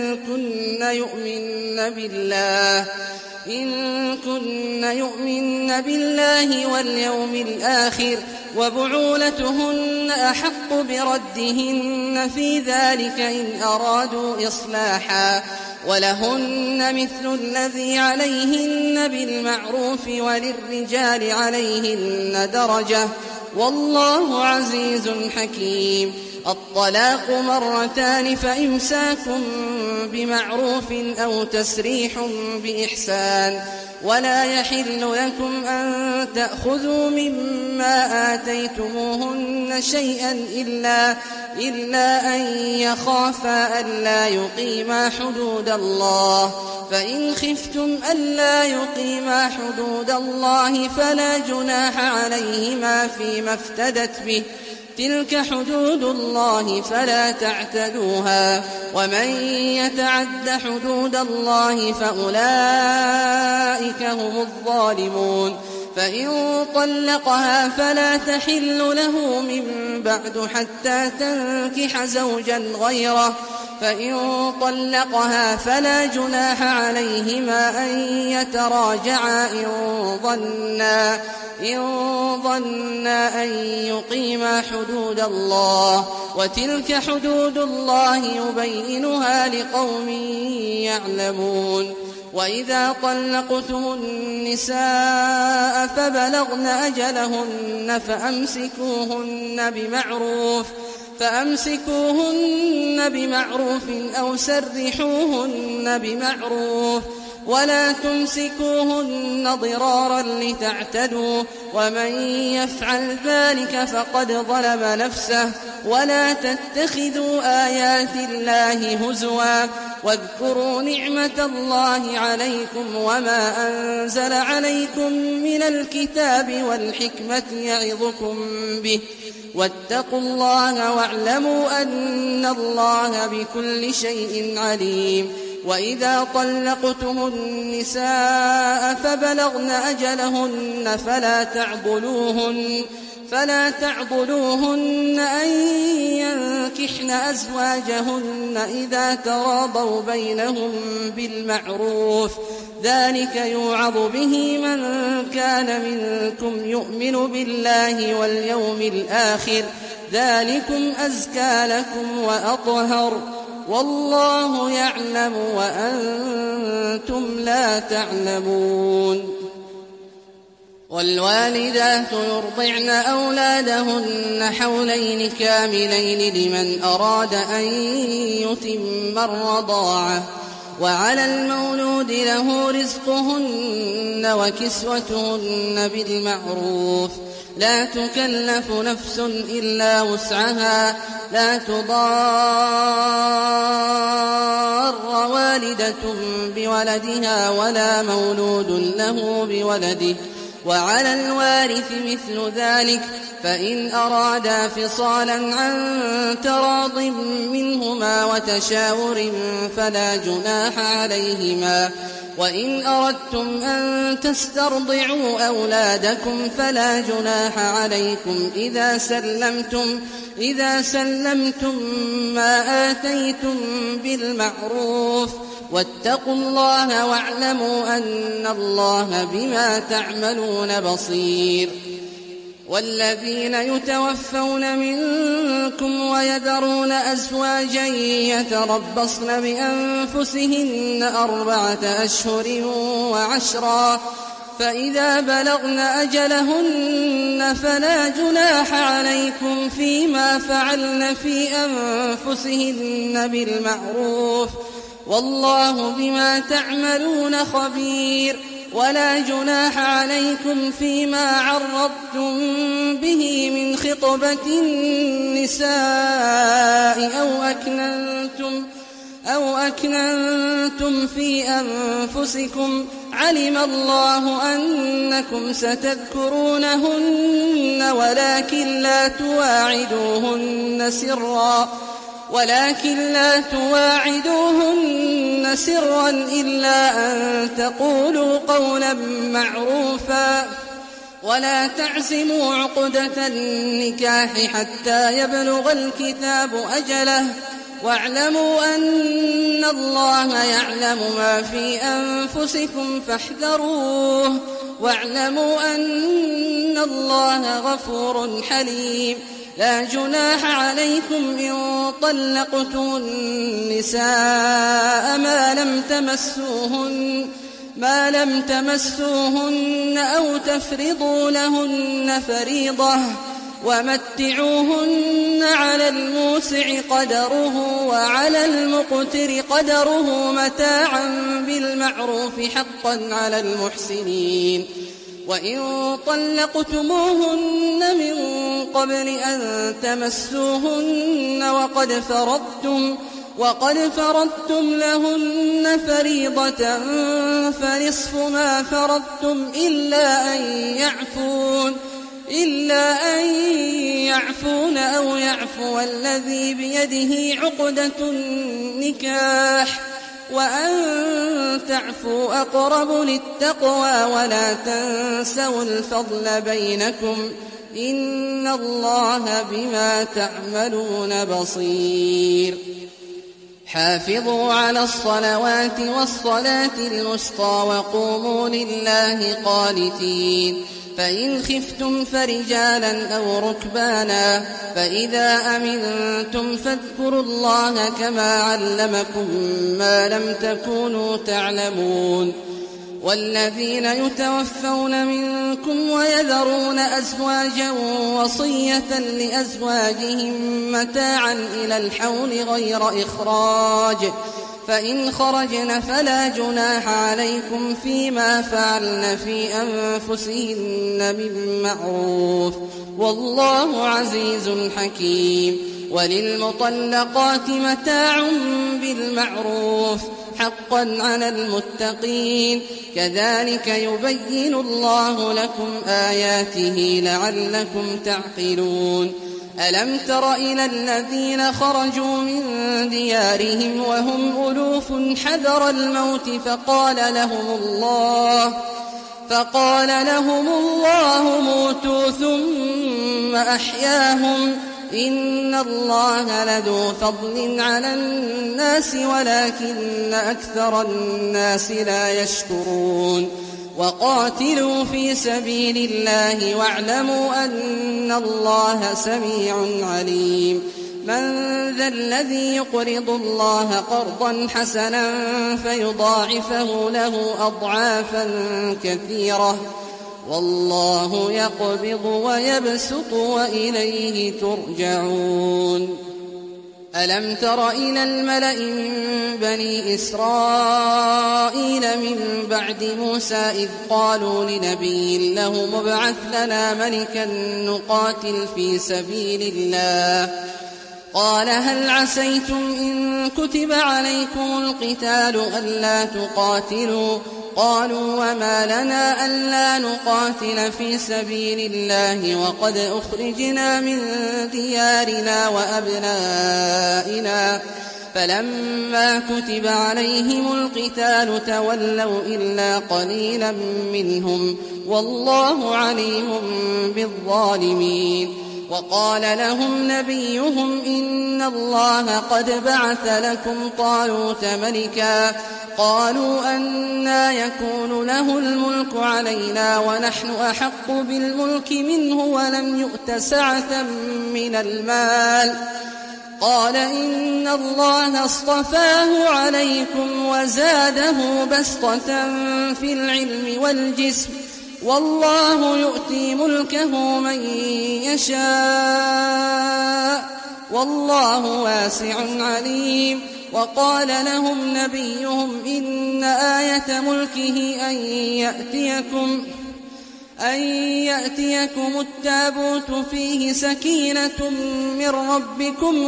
إن كن يؤمن بالله واليوم الآخر وبعولتهن أحق بردهن في ذلك إن أرادوا إصلاحا ولهن مثل الذي عليهن بالمعروف وللرجال عليهن درجة والله عزيز حكيم الطلاق 2 فإمساك بمعروف أو تسريح بإحسان ولا يحل لكم أن تأخذوا مما آتيتموهن شيئا إلا أن يخافا ألا يقيما حدود الله فإن خفتم ألا يقيما حدود الله فلا جناح عليهما فيما افتدت به تلك حدود الله فلا تعتدوها ومن يتعد حدود الله فأولئك هم الظالمون فإن طلقها فلا تحل له من بعد حتى تنكح زوجا غيره فإن طلقها فلا جناح عليهما أن يتراجعا إن ظنا أن يقيما حدود الله وتلك حدود الله يبينها لقوم يعلمون وإذا طلقتم النساء فبلغن أجلهن فأمسكوهن بمعروف أو سرحوهن بمعروف ولا تمسكوهن ضرارا لتعتدوا ومن يفعل ذلك فقد ظلم نفسه ولا تتخذوا آيات الله هزوا واذكروا نعمة الله عليكم وما أنزل عليكم من الكتاب والحكمة يعظكم به واتقوا الله واعلموا أن الله بكل شيء عليم وإذا طلقتم النساء فبلغن أجلهن فلا تعضلوهن أن ينكحن أزواجهن إذا تراضوا بينهم بالمعروف ذلك يوعظ به من كان منكم يؤمن بالله واليوم الآخر ذلكم أزكى لكم وأطهر والله يعلم وأنتم لا تعلمون والوالدات يرضعن أولادهن حولين كاملين لمن أراد أن يتم الرضاعة وعلى المولود له رزقهن وكسوتهن بالمعروف لا تكلف نفس إلا وسعها لا تضار والدة بولدها ولا مولود له بولده وعلى الوارث مثل ذلك، فإن أرادا فصالا عن تراض منهما وتشاور فلا جناح عليهما. وإن أردتم أن تسترضعوا أولادكم فلا جناح عليكم إذا سلمتم ما آتيتم بالمعروف، واتقوا الله واعلموا أن الله بما تعملون بصير. والذين يتوفون منكم ويذرون أزواجا يتربصن بأنفسهن 4 أشهر وعشرا، فإذا بلغن أجلهن فلا جناح عليكم فيما فعلن في أنفسهن بالمعروف، والله بما تعملون خبير. ولا جناح عليكم فيما عرضتم به من خطبة النساء أو أكننتم في أنفسكم، علم الله أنكم ستذكرونهن ولكن لا تواعدوهن سرا إلا أن تقولوا قولا معروفا، ولا تعزموا عقدة النكاح حتى يبلغ الكتاب أجله، واعلموا أن الله يعلم ما في أنفسكم فاحذروه، واعلموا أن الله غفور حليم. لا جناح عليكم إن طلقتم النساء ما لم تمسوهن أو تفرضوا لهن فريضة، ومتعوهن على الموسع قدره وعلى المقتر قدره متاعا بالمعروف حقا على المحسنين. وإن طلقتموهن من قبل أن تمسوهن وقد فرضتم لهن فريضة فنصف ما فرضتم إلا أن يعفون أو يعفو الذي بيده عقدة النكاح، وأن تعفوا أقرب للتقوى، ولا تنسوا الفضل بينكم، إن الله بما تعملون بصير. حافظوا على الصلوات والصلاة الوسطى وقوموا لله قانتين. فإن خفتم فرجالا أو ركبانا، فإذا أمنتم فاذكروا الله كما علمكم ما لم تكونوا تعلمون. والذين يتوفون منكم ويذرون أزواجا وصية لأزواجهم متاعا إلى الحول غير إخراج، فإن خرجن فلا جناح عليكم فيما فعلن في أنفسهن بالمعروف، والله عزيز حكيم. وللمطلقات متاع بالمعروف حقا على المتقين، كذلك يبين الله لكم آياته لعلكم تعقلون. ألم تر إلى الذين خرجوا من ديارهم وهم ألوف حذر الموت فقال لهم الله موتوا ثم أحياهم، إن الله لذو فضل على الناس ولكن أكثر الناس لا يشكرون. وقاتلوا في سبيل الله واعلموا أن الله سميع عليم. من ذا الذي يقرض الله قرضا حسنا فيضاعفه له أضعافا كثيرة، والله يقبض ويبسط وإليه ترجعون. ألم تر إلى الملأ من بني إسرائيل من بعد موسى إذ قالوا لنبي له ابعث لنا ملكا نقاتل في سبيل الله، قال هل عسيتم إن كتب عليكم القتال ألا تقاتلوا، قالوا وما لنا ألا نقاتل في سبيل الله وقد أخرجنا من ديارنا وأبنائنا فلما كتب عليهم القتال تولوا إلا قليلا منهم والله عليم بالظالمين. وقال لهم نبيهم إن الله قد بعث لكم طالوت ملكا قالوا أنى يكون له الملك علينا ونحن أحق بالملك منه ولم يؤت سعة من المال قال إن الله اصطفاه عليكم وزاده بسطة في العلم والجسم والله يؤتي ملكه من يشاء والله واسع عليم. وقال لهم نبيهم إن آية ملكه أن يأتيكم التابوت فيه سكينة من ربكم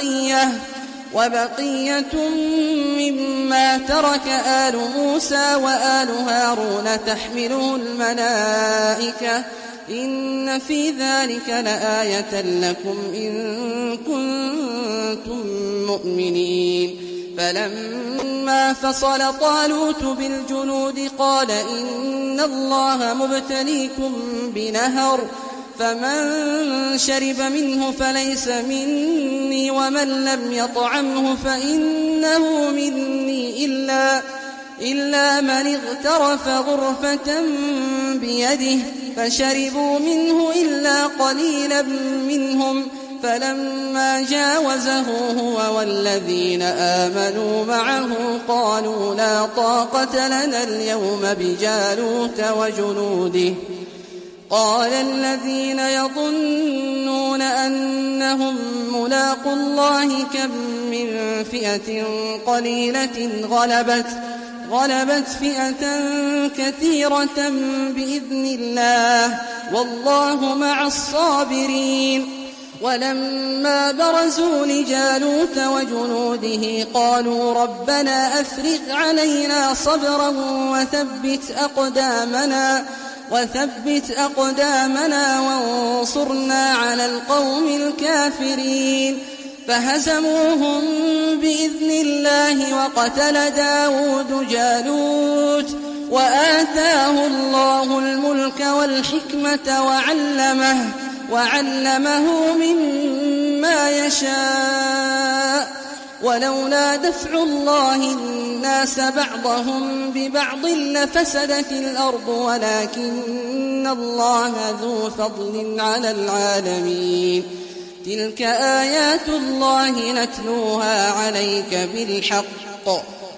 وبقية مما ترك آل موسى وآل هارون تحمله الملائكة إن في ذلك لآية لكم إن كنتم مؤمنين. فلما فصل طالوت بالجنود قال إن الله مبتليكم بنهر فمن شرب منه فليس مني ومن لم يطعمه فإنه مني إلا من اغترف غرفة بيده فشربوا منه إلا قليلا منهم فلما جاوزه هو والذين آمنوا معه قالوا لا طاقة لنا اليوم بجالوت وجنوده. قال الذين يظنون أنهم ملاقو الله كم من فئة قليلة غلبت فئة كثيرة بإذن الله والله مع الصابرين. ولما برزوا لجالوت وجنوده قالوا ربنا أفرغ علينا صبرا وثبت أقدامنا وانصرنا على القوم الكافرين. فهزموهم بإذن الله وقتل داود جالوت وآتاه الله الملك والحكمة وعلمه مما يشاء ولولا دفع الله الناس بعضهم ببعض لفسدت الأرض ولكن الله ذو فضل على العالمين. تلك آيات الله نتلوها عليك بالحق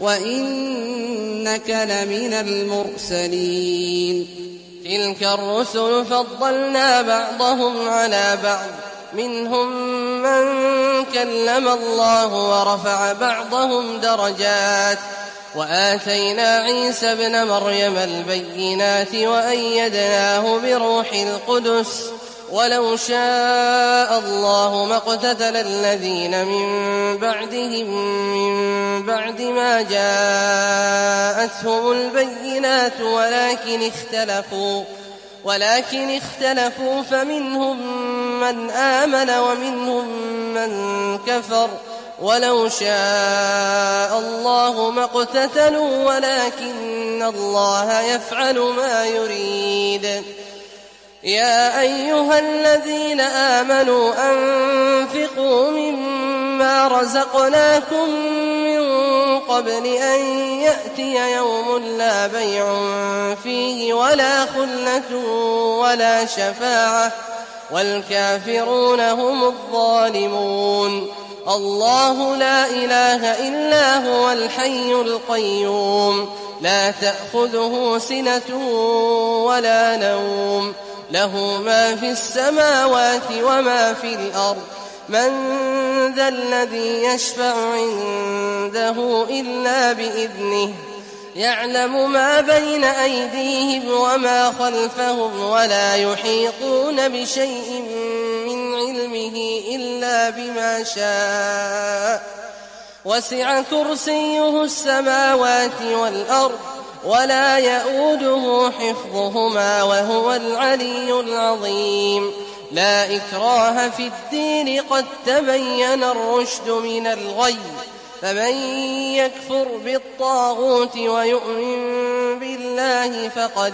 وإنك لمن المرسلين. تلك الرسل فضلنا بعضهم على بعض منهم من كلم الله ورفع بعضهم درجات وآتينا عيسى ابن مريم البينات وأيدناه بروح القدس ولو شاء الله ما اقتتل الذين من بعدهم من بعد ما جاءتهم البينات ولكن اختلفوا فمنهم من آمن ومنهم من كفر ولو شاء الله ما اقتتلوا ولكن الله يفعل ما يريد. يا أيها الذين آمنوا أنفقوا مما رزقناكم من قبل أن يأتي يوم لا بيع فيه ولا خلة ولا شفاعة والكافرون هم الظالمون. الله لا إله إلا هو الحي القيوم لا تأخذه سنة ولا نوم له ما في السماوات وما في الأرض من ذا الذي يشفع عنده إلا بإذنه يعلم ما بين أيديهم وما خلفهم ولا يحيطون بشيء من علمه إلا بما شاء وسع كرسيه السماوات والأرض ولا يؤوده حفظهما وهو العلي العظيم. لا إكراه في الدين قد تبين الرشد من الغي فمن يكفر بالطاغوت ويؤمن بالله فقد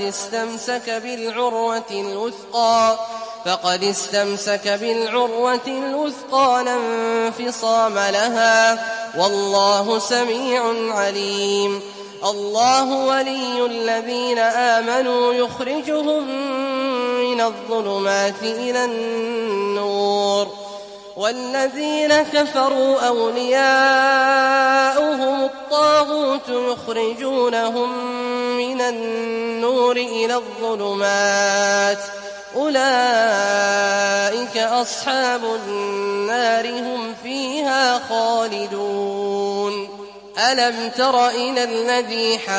استمسك بالعروة الوثقى لا انفصام لها والله سميع عليم. الله ولي الذين آمنوا يخرجهم من الظلمات إلى النور والذين كفروا أولياؤهم الطاغوت يخرجونهم من النور إلى الظلمات أولئك أصحاب النار هم فيها خالدون. ألم تر إلى الذي حاج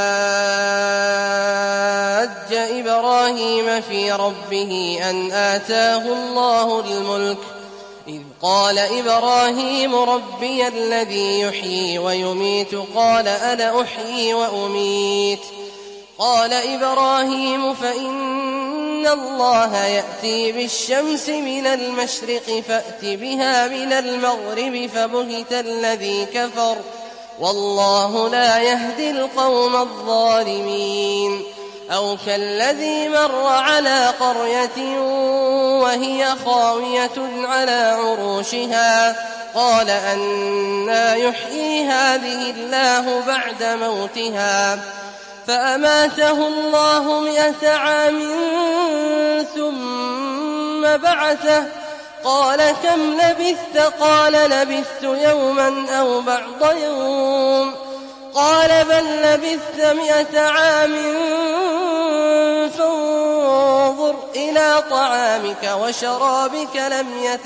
إبراهيم في ربه أن آتاه الله الملك إذ قال إبراهيم ربي الذي يحيي ويميت قال أنا أحيي وأميت قال إبراهيم فإن الله يأتي بالشمس من المشرق فأت بها من المغرب فبهت الذي كفر والله لا يهدي القوم الظالمين. أو كالذي مر على قرية وهي خاوية على عروشها قال أنى يحيي هذه الله بعد موتها فأماته الله 100 عام ثم بعثه قال كم لبثت قال لبثت يوما أو بعض يوم قال بل لبثت 100 عام فانظر إلى طعامك وشرابك لم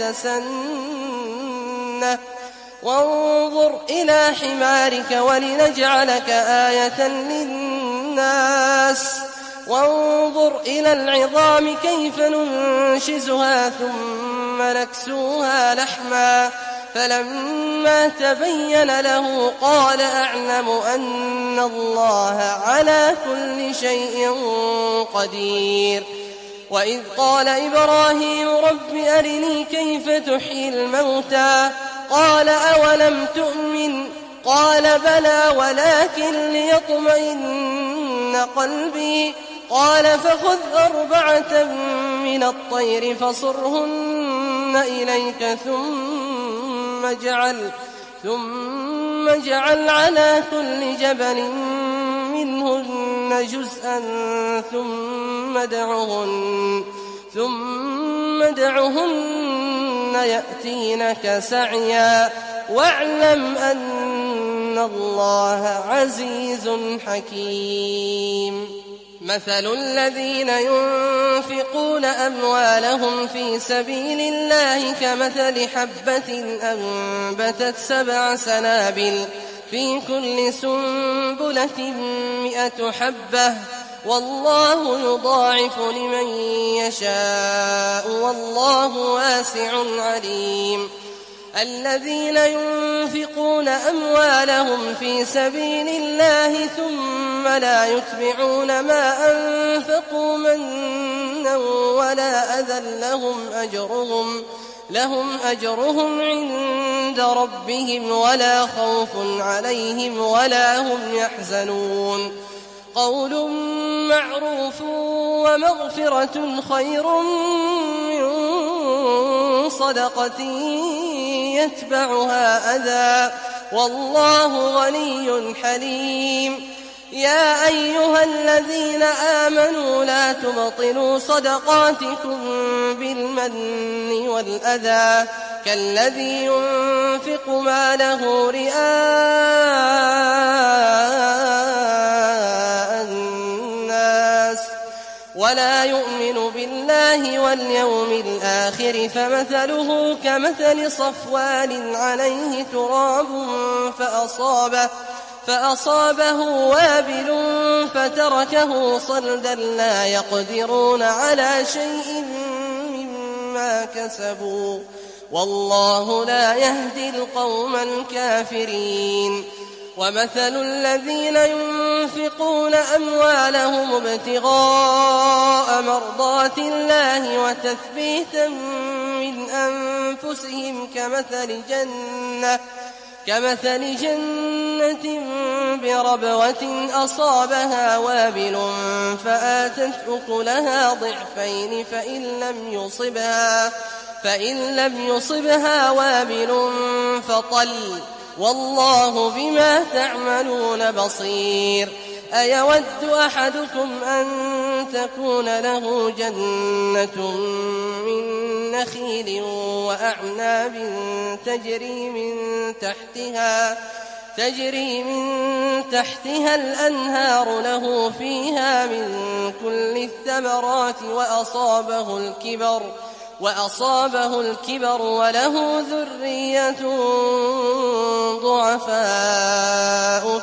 يتسنه وانظر إلى حمارك ولنجعلك آية للناس وانظر إلى العظام كيف ننشزها ثم نكسوها لحما فلما تبين له قال أعلم أن الله على كل شيء قدير. وإذ قال إبراهيم رب أرني كيف تحيي الموتى قال أولم تؤمن قال بلى ولكن ليطمئن قلبي قال فخذ 4 من الطير فصرهن إليك ثم اجعل على كل جبل منهن جزءا ثم ادعهن يأتينك سعيا واعلم أن الله عزيز حكيم. مثل الذين ينفقون أموالهم في سبيل الله كمثل حبة أنبتت 7 سنابل في كل سنبلة 100 حبة والله يضاعف لمن يشاء والله واسع عليم. الذين ينفقون أموالهم في سبيل الله ثم لا يتبعون ما أنفقوا منا ولا أذى لهم أجرهم عند ربهم ولا خوف عليهم ولا هم يحزنون. قول معروف ومغفرة خير من صدقة يتبعها أذى والله غني حليم. يا أيها الذين آمنوا لا تبطلوا صدقاتكم بالمن والأذى كالذي ينفق ماله رئاء الناس ولا يؤمن بالله واليوم الآخر فمثله كمثل صفوان عليه تراب فأصابه وابل فتركه صلدا لا يقدرون على شيء مما كسبوا والله لا يهدي القوم الكافرين. ومثل الذين ينفقون أموالهم ابتغاء مرضات الله وتثبيتا من أنفسهم كمثل جنة بربوة أصابها وابل فآتت أكلها ضعفين فإن لم يصبها وابل فطل والله بما تعملون بصير. أيود أحدكم أن تكون له جنة من نخيل وأعناب تجري من تحتها الأنهار له فيها من كل الثمرات وأصابه الكبر وله ذرية ضعفاء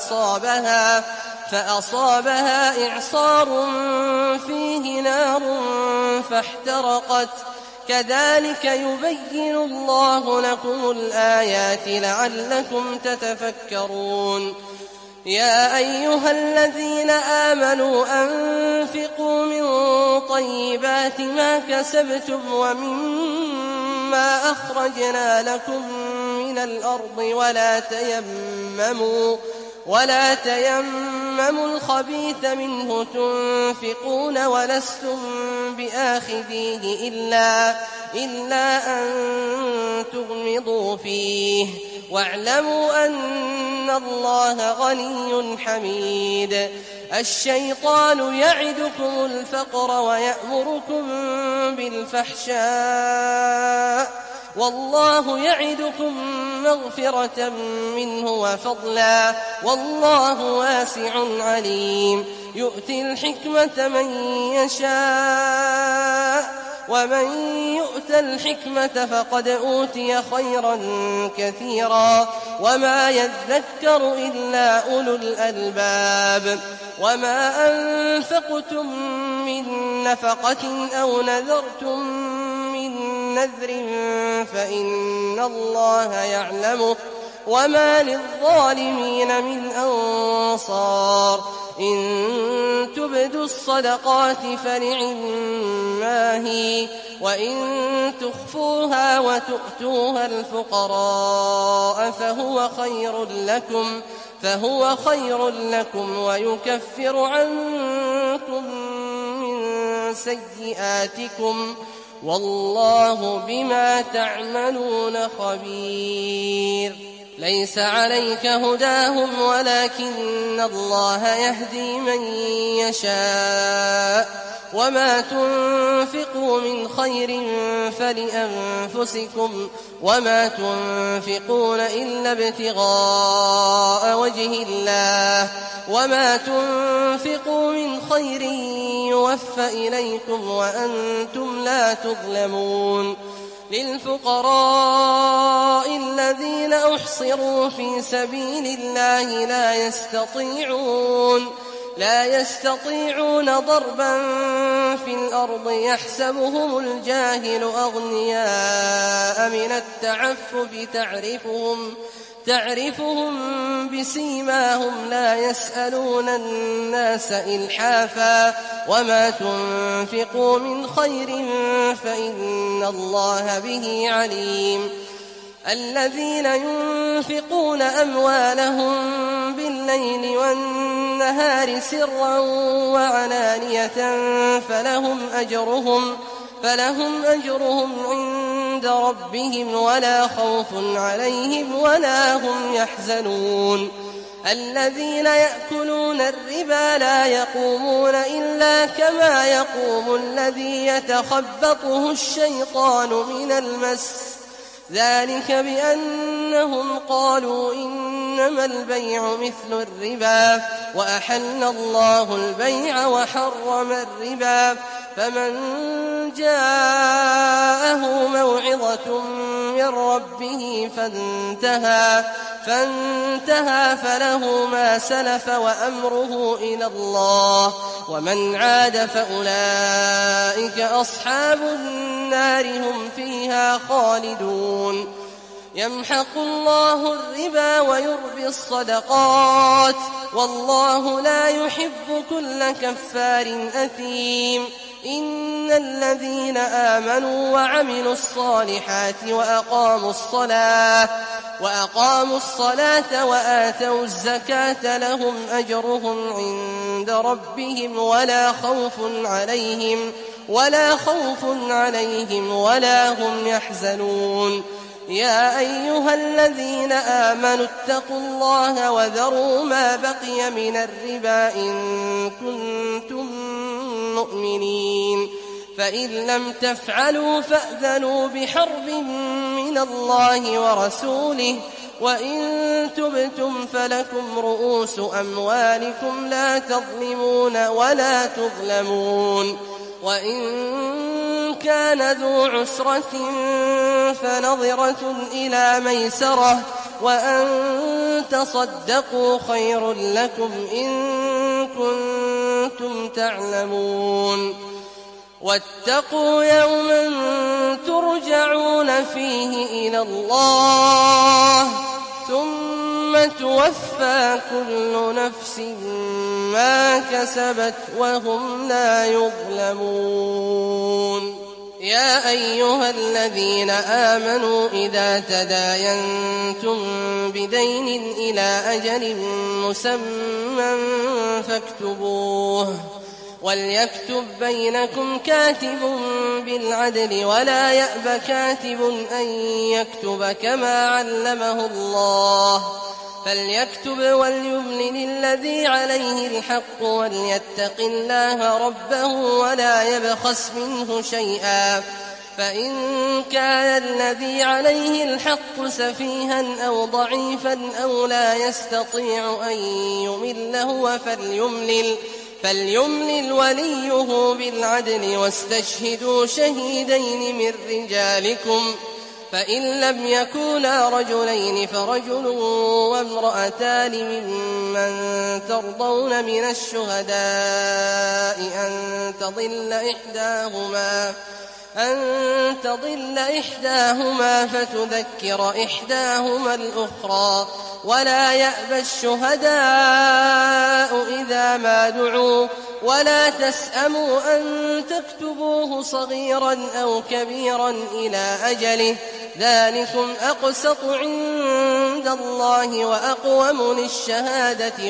فأصابها إعصار فيه نار فاحترقت. كذلك يبين الله لكم الآيات لعلكم تتفكرون. يا أيها الذين آمنوا أنفقوا من طيبات ما كسبتم ومما أخرجنا لكم من الأرض ولا تيمموا الخبيث منه تنفقون ولستم بآخذيه إلا أن تغمضوا فيه واعلموا أن الله غني حميد. الشيطان يعدكم الفقر ويأمركم بالفحشاء والله يعدكم مغفرة منه وفضلا والله واسع عليم. يؤتي الحكمة من يشاء ومن يؤت الحكمة فقد أوتي خيرا كثيرا وما يذكر إلا أولو الألباب. وما أنفقتم من نفقة أو نذرتم من نذر فإن الله يعلمه وما للظالمين من أنصار. إن تبدوا الصدقات فنعماهِ وإن تخفوها وتؤتوها الفقراء فهو خير لكم ويكفر عنكم من سيئاتكم والله بما تعملون خبير. ليس عليك هداهم ولكن الله يهدي من يشاء وما تنفقوا من خير فلأنفسكم وما تنفقون إلا ابتغاء وجه الله وما تنفقوا من خير يوفى إليكم وأنتم لا تظلمون. للفقراء الذين أحصروا في سبيل الله لا يستطيعون ضربا في الأرض يحسبهم الجاهل أغنياء من التعفف تعرفهم بسيماهم لا يسألون الناس إلحافا وما تنفقوا من خير فإن الله به عليم. الذين ينفقون أموالهم بالليل والنهار سرا وعلانية فلهم أجرهم عند ربهم ولا خوف عليهم ولا هم يحزنون. الذين يأكلون الربا لا يقومون إلا كما يقوم الذي يتخبطه الشيطان من المس ذلك بأنهم قالوا إنما البيع مثل الربا وأحل الله البيع وحرم الربا. فمن جاءه موعظة من ربه فانتهى فله ما سلف وأمره إلى الله ومن عاد فأولئك أصحاب النار هم فيها خالدون. يمحق الله الربا ويربي الصدقات والله لا يحب كل كفار أثيم إن الذين آمنوا وعملوا الصالحات وأقاموا الصلاة وآتوا الزكاة لهم أجرهم عند ربهم ولا خوف عليهم ولا هم يحزنون يا أيها الذين آمنوا اتقوا الله وذروا ما بقي من الربا إن كنتم مؤمنين فإن لم تفعلوا فأذنوا بحرب من الله ورسوله وإن تبتم فلكم رؤوس أموالكم لا تظلمون ولا تظلمون وإن كان ذو عسرة فنظرة إلى ميسرة وأن تصدقوا خير لكم إن كنتم تعلمون واتقوا يوما ترجعون فيه إلى الله ثم توفى كل نفس ما كسبت وهم لا يظلمون يا أيها الذين آمنوا إذا تداينتم بدين إلى أجل مسمى فاكتبوه وليكتب بينكم كاتب بالعدل ولا يأب كاتب أن يكتب كما علمه الله فليكتب وليملل الذي عليه الحق وليتق الله ربه ولا يبخس منه شيئا فإن كان الذي عليه الحق سفيها أو ضعيفا أو لا يستطيع أن يمل هو فليملل وليه بالعدل واستشهدوا شهيدين من رجالكم فإن لم يكونا رجلين فرجل وامرأتان ممن ترضون من الشهداء أن تضل إحداهما فتذكر إحداهما الأخرى ولا يأبى الشهداء إذا ما دعوا ولا تسأموا أن تكتبوه صغيرا أو كبيرا إلى أجله ذلكم أقسط عند الله وأقوم للشهادة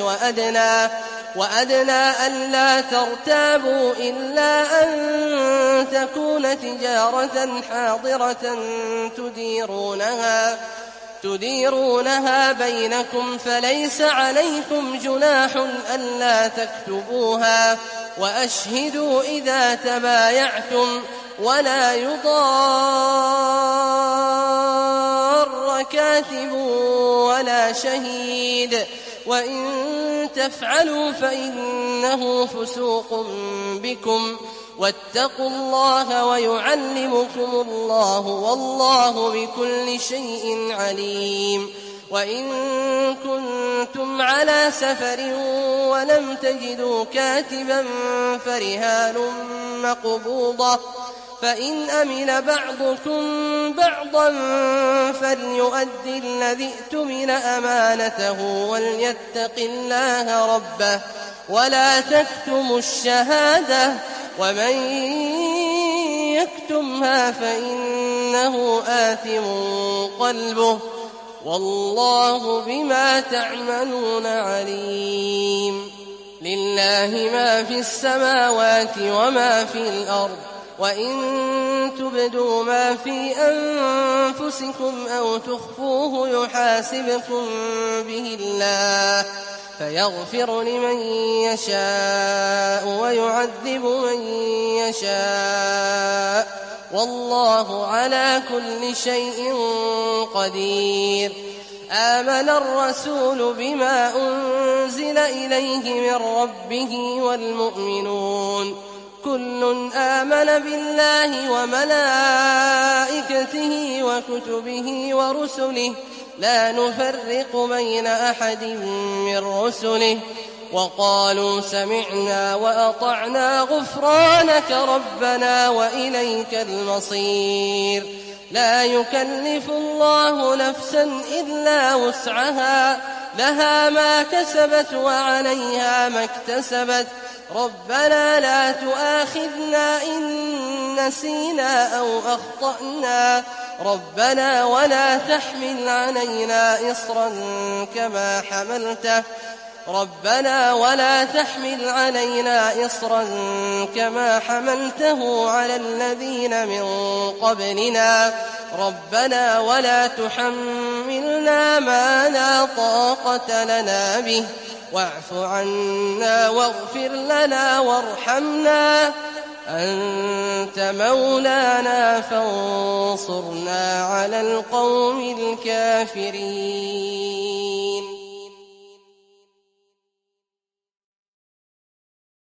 وأدنى ألا ترتابوا إلا أن تكون تجارة حاضرة تديرونها بينكم فليس عليكم جناح ألا تكتبوها وأشهدوا إذا تبايعتم ولا يضار كاتب ولا شهيد وإن تفعلوا فإنه فسوق بكم واتقوا الله ويعلمكم الله والله بكل شيء عليم وإن كنتم على سفر ولم تجدوا كاتبا فرهان مقبوضة فإن أمن بعضكم بعضا فليؤدي الذي اؤتمن أمانته وليتق الله ربه ولا تكتموا الشهادة ومن يكتمها فإنه آثم قلبه والله بما تعملون عليم لله ما في السماوات وما في الأرض وإن تبدوا ما في أنفسكم أو تخفوه يحاسبكم به الله فيغفر لمن يشاء ويعذب من يشاء والله على كل شيء قدير آمن الرسول بما أنزل إليه من ربه والمؤمنون كل آمن بالله وملائكته وكتبه ورسله لا نفرق بين أحد من رسله وقالوا سمعنا وأطعنا غفرانك ربنا وإليك المصير لا يكلف الله نفسا إلا وسعها لها ما كسبت وعليها ما اكتسبت ربنا لا تؤاخذنا إن نسينا أو أخطأنا ربنا ولا تحمل علينا إصرا كما حملته على الذين من قبلنا ربنا ولا تحملنا ما لا طاقة لنا به واعف عنا واغفر لنا وارحمنا أنت مولانا فانصرنا على القوم الكافرين.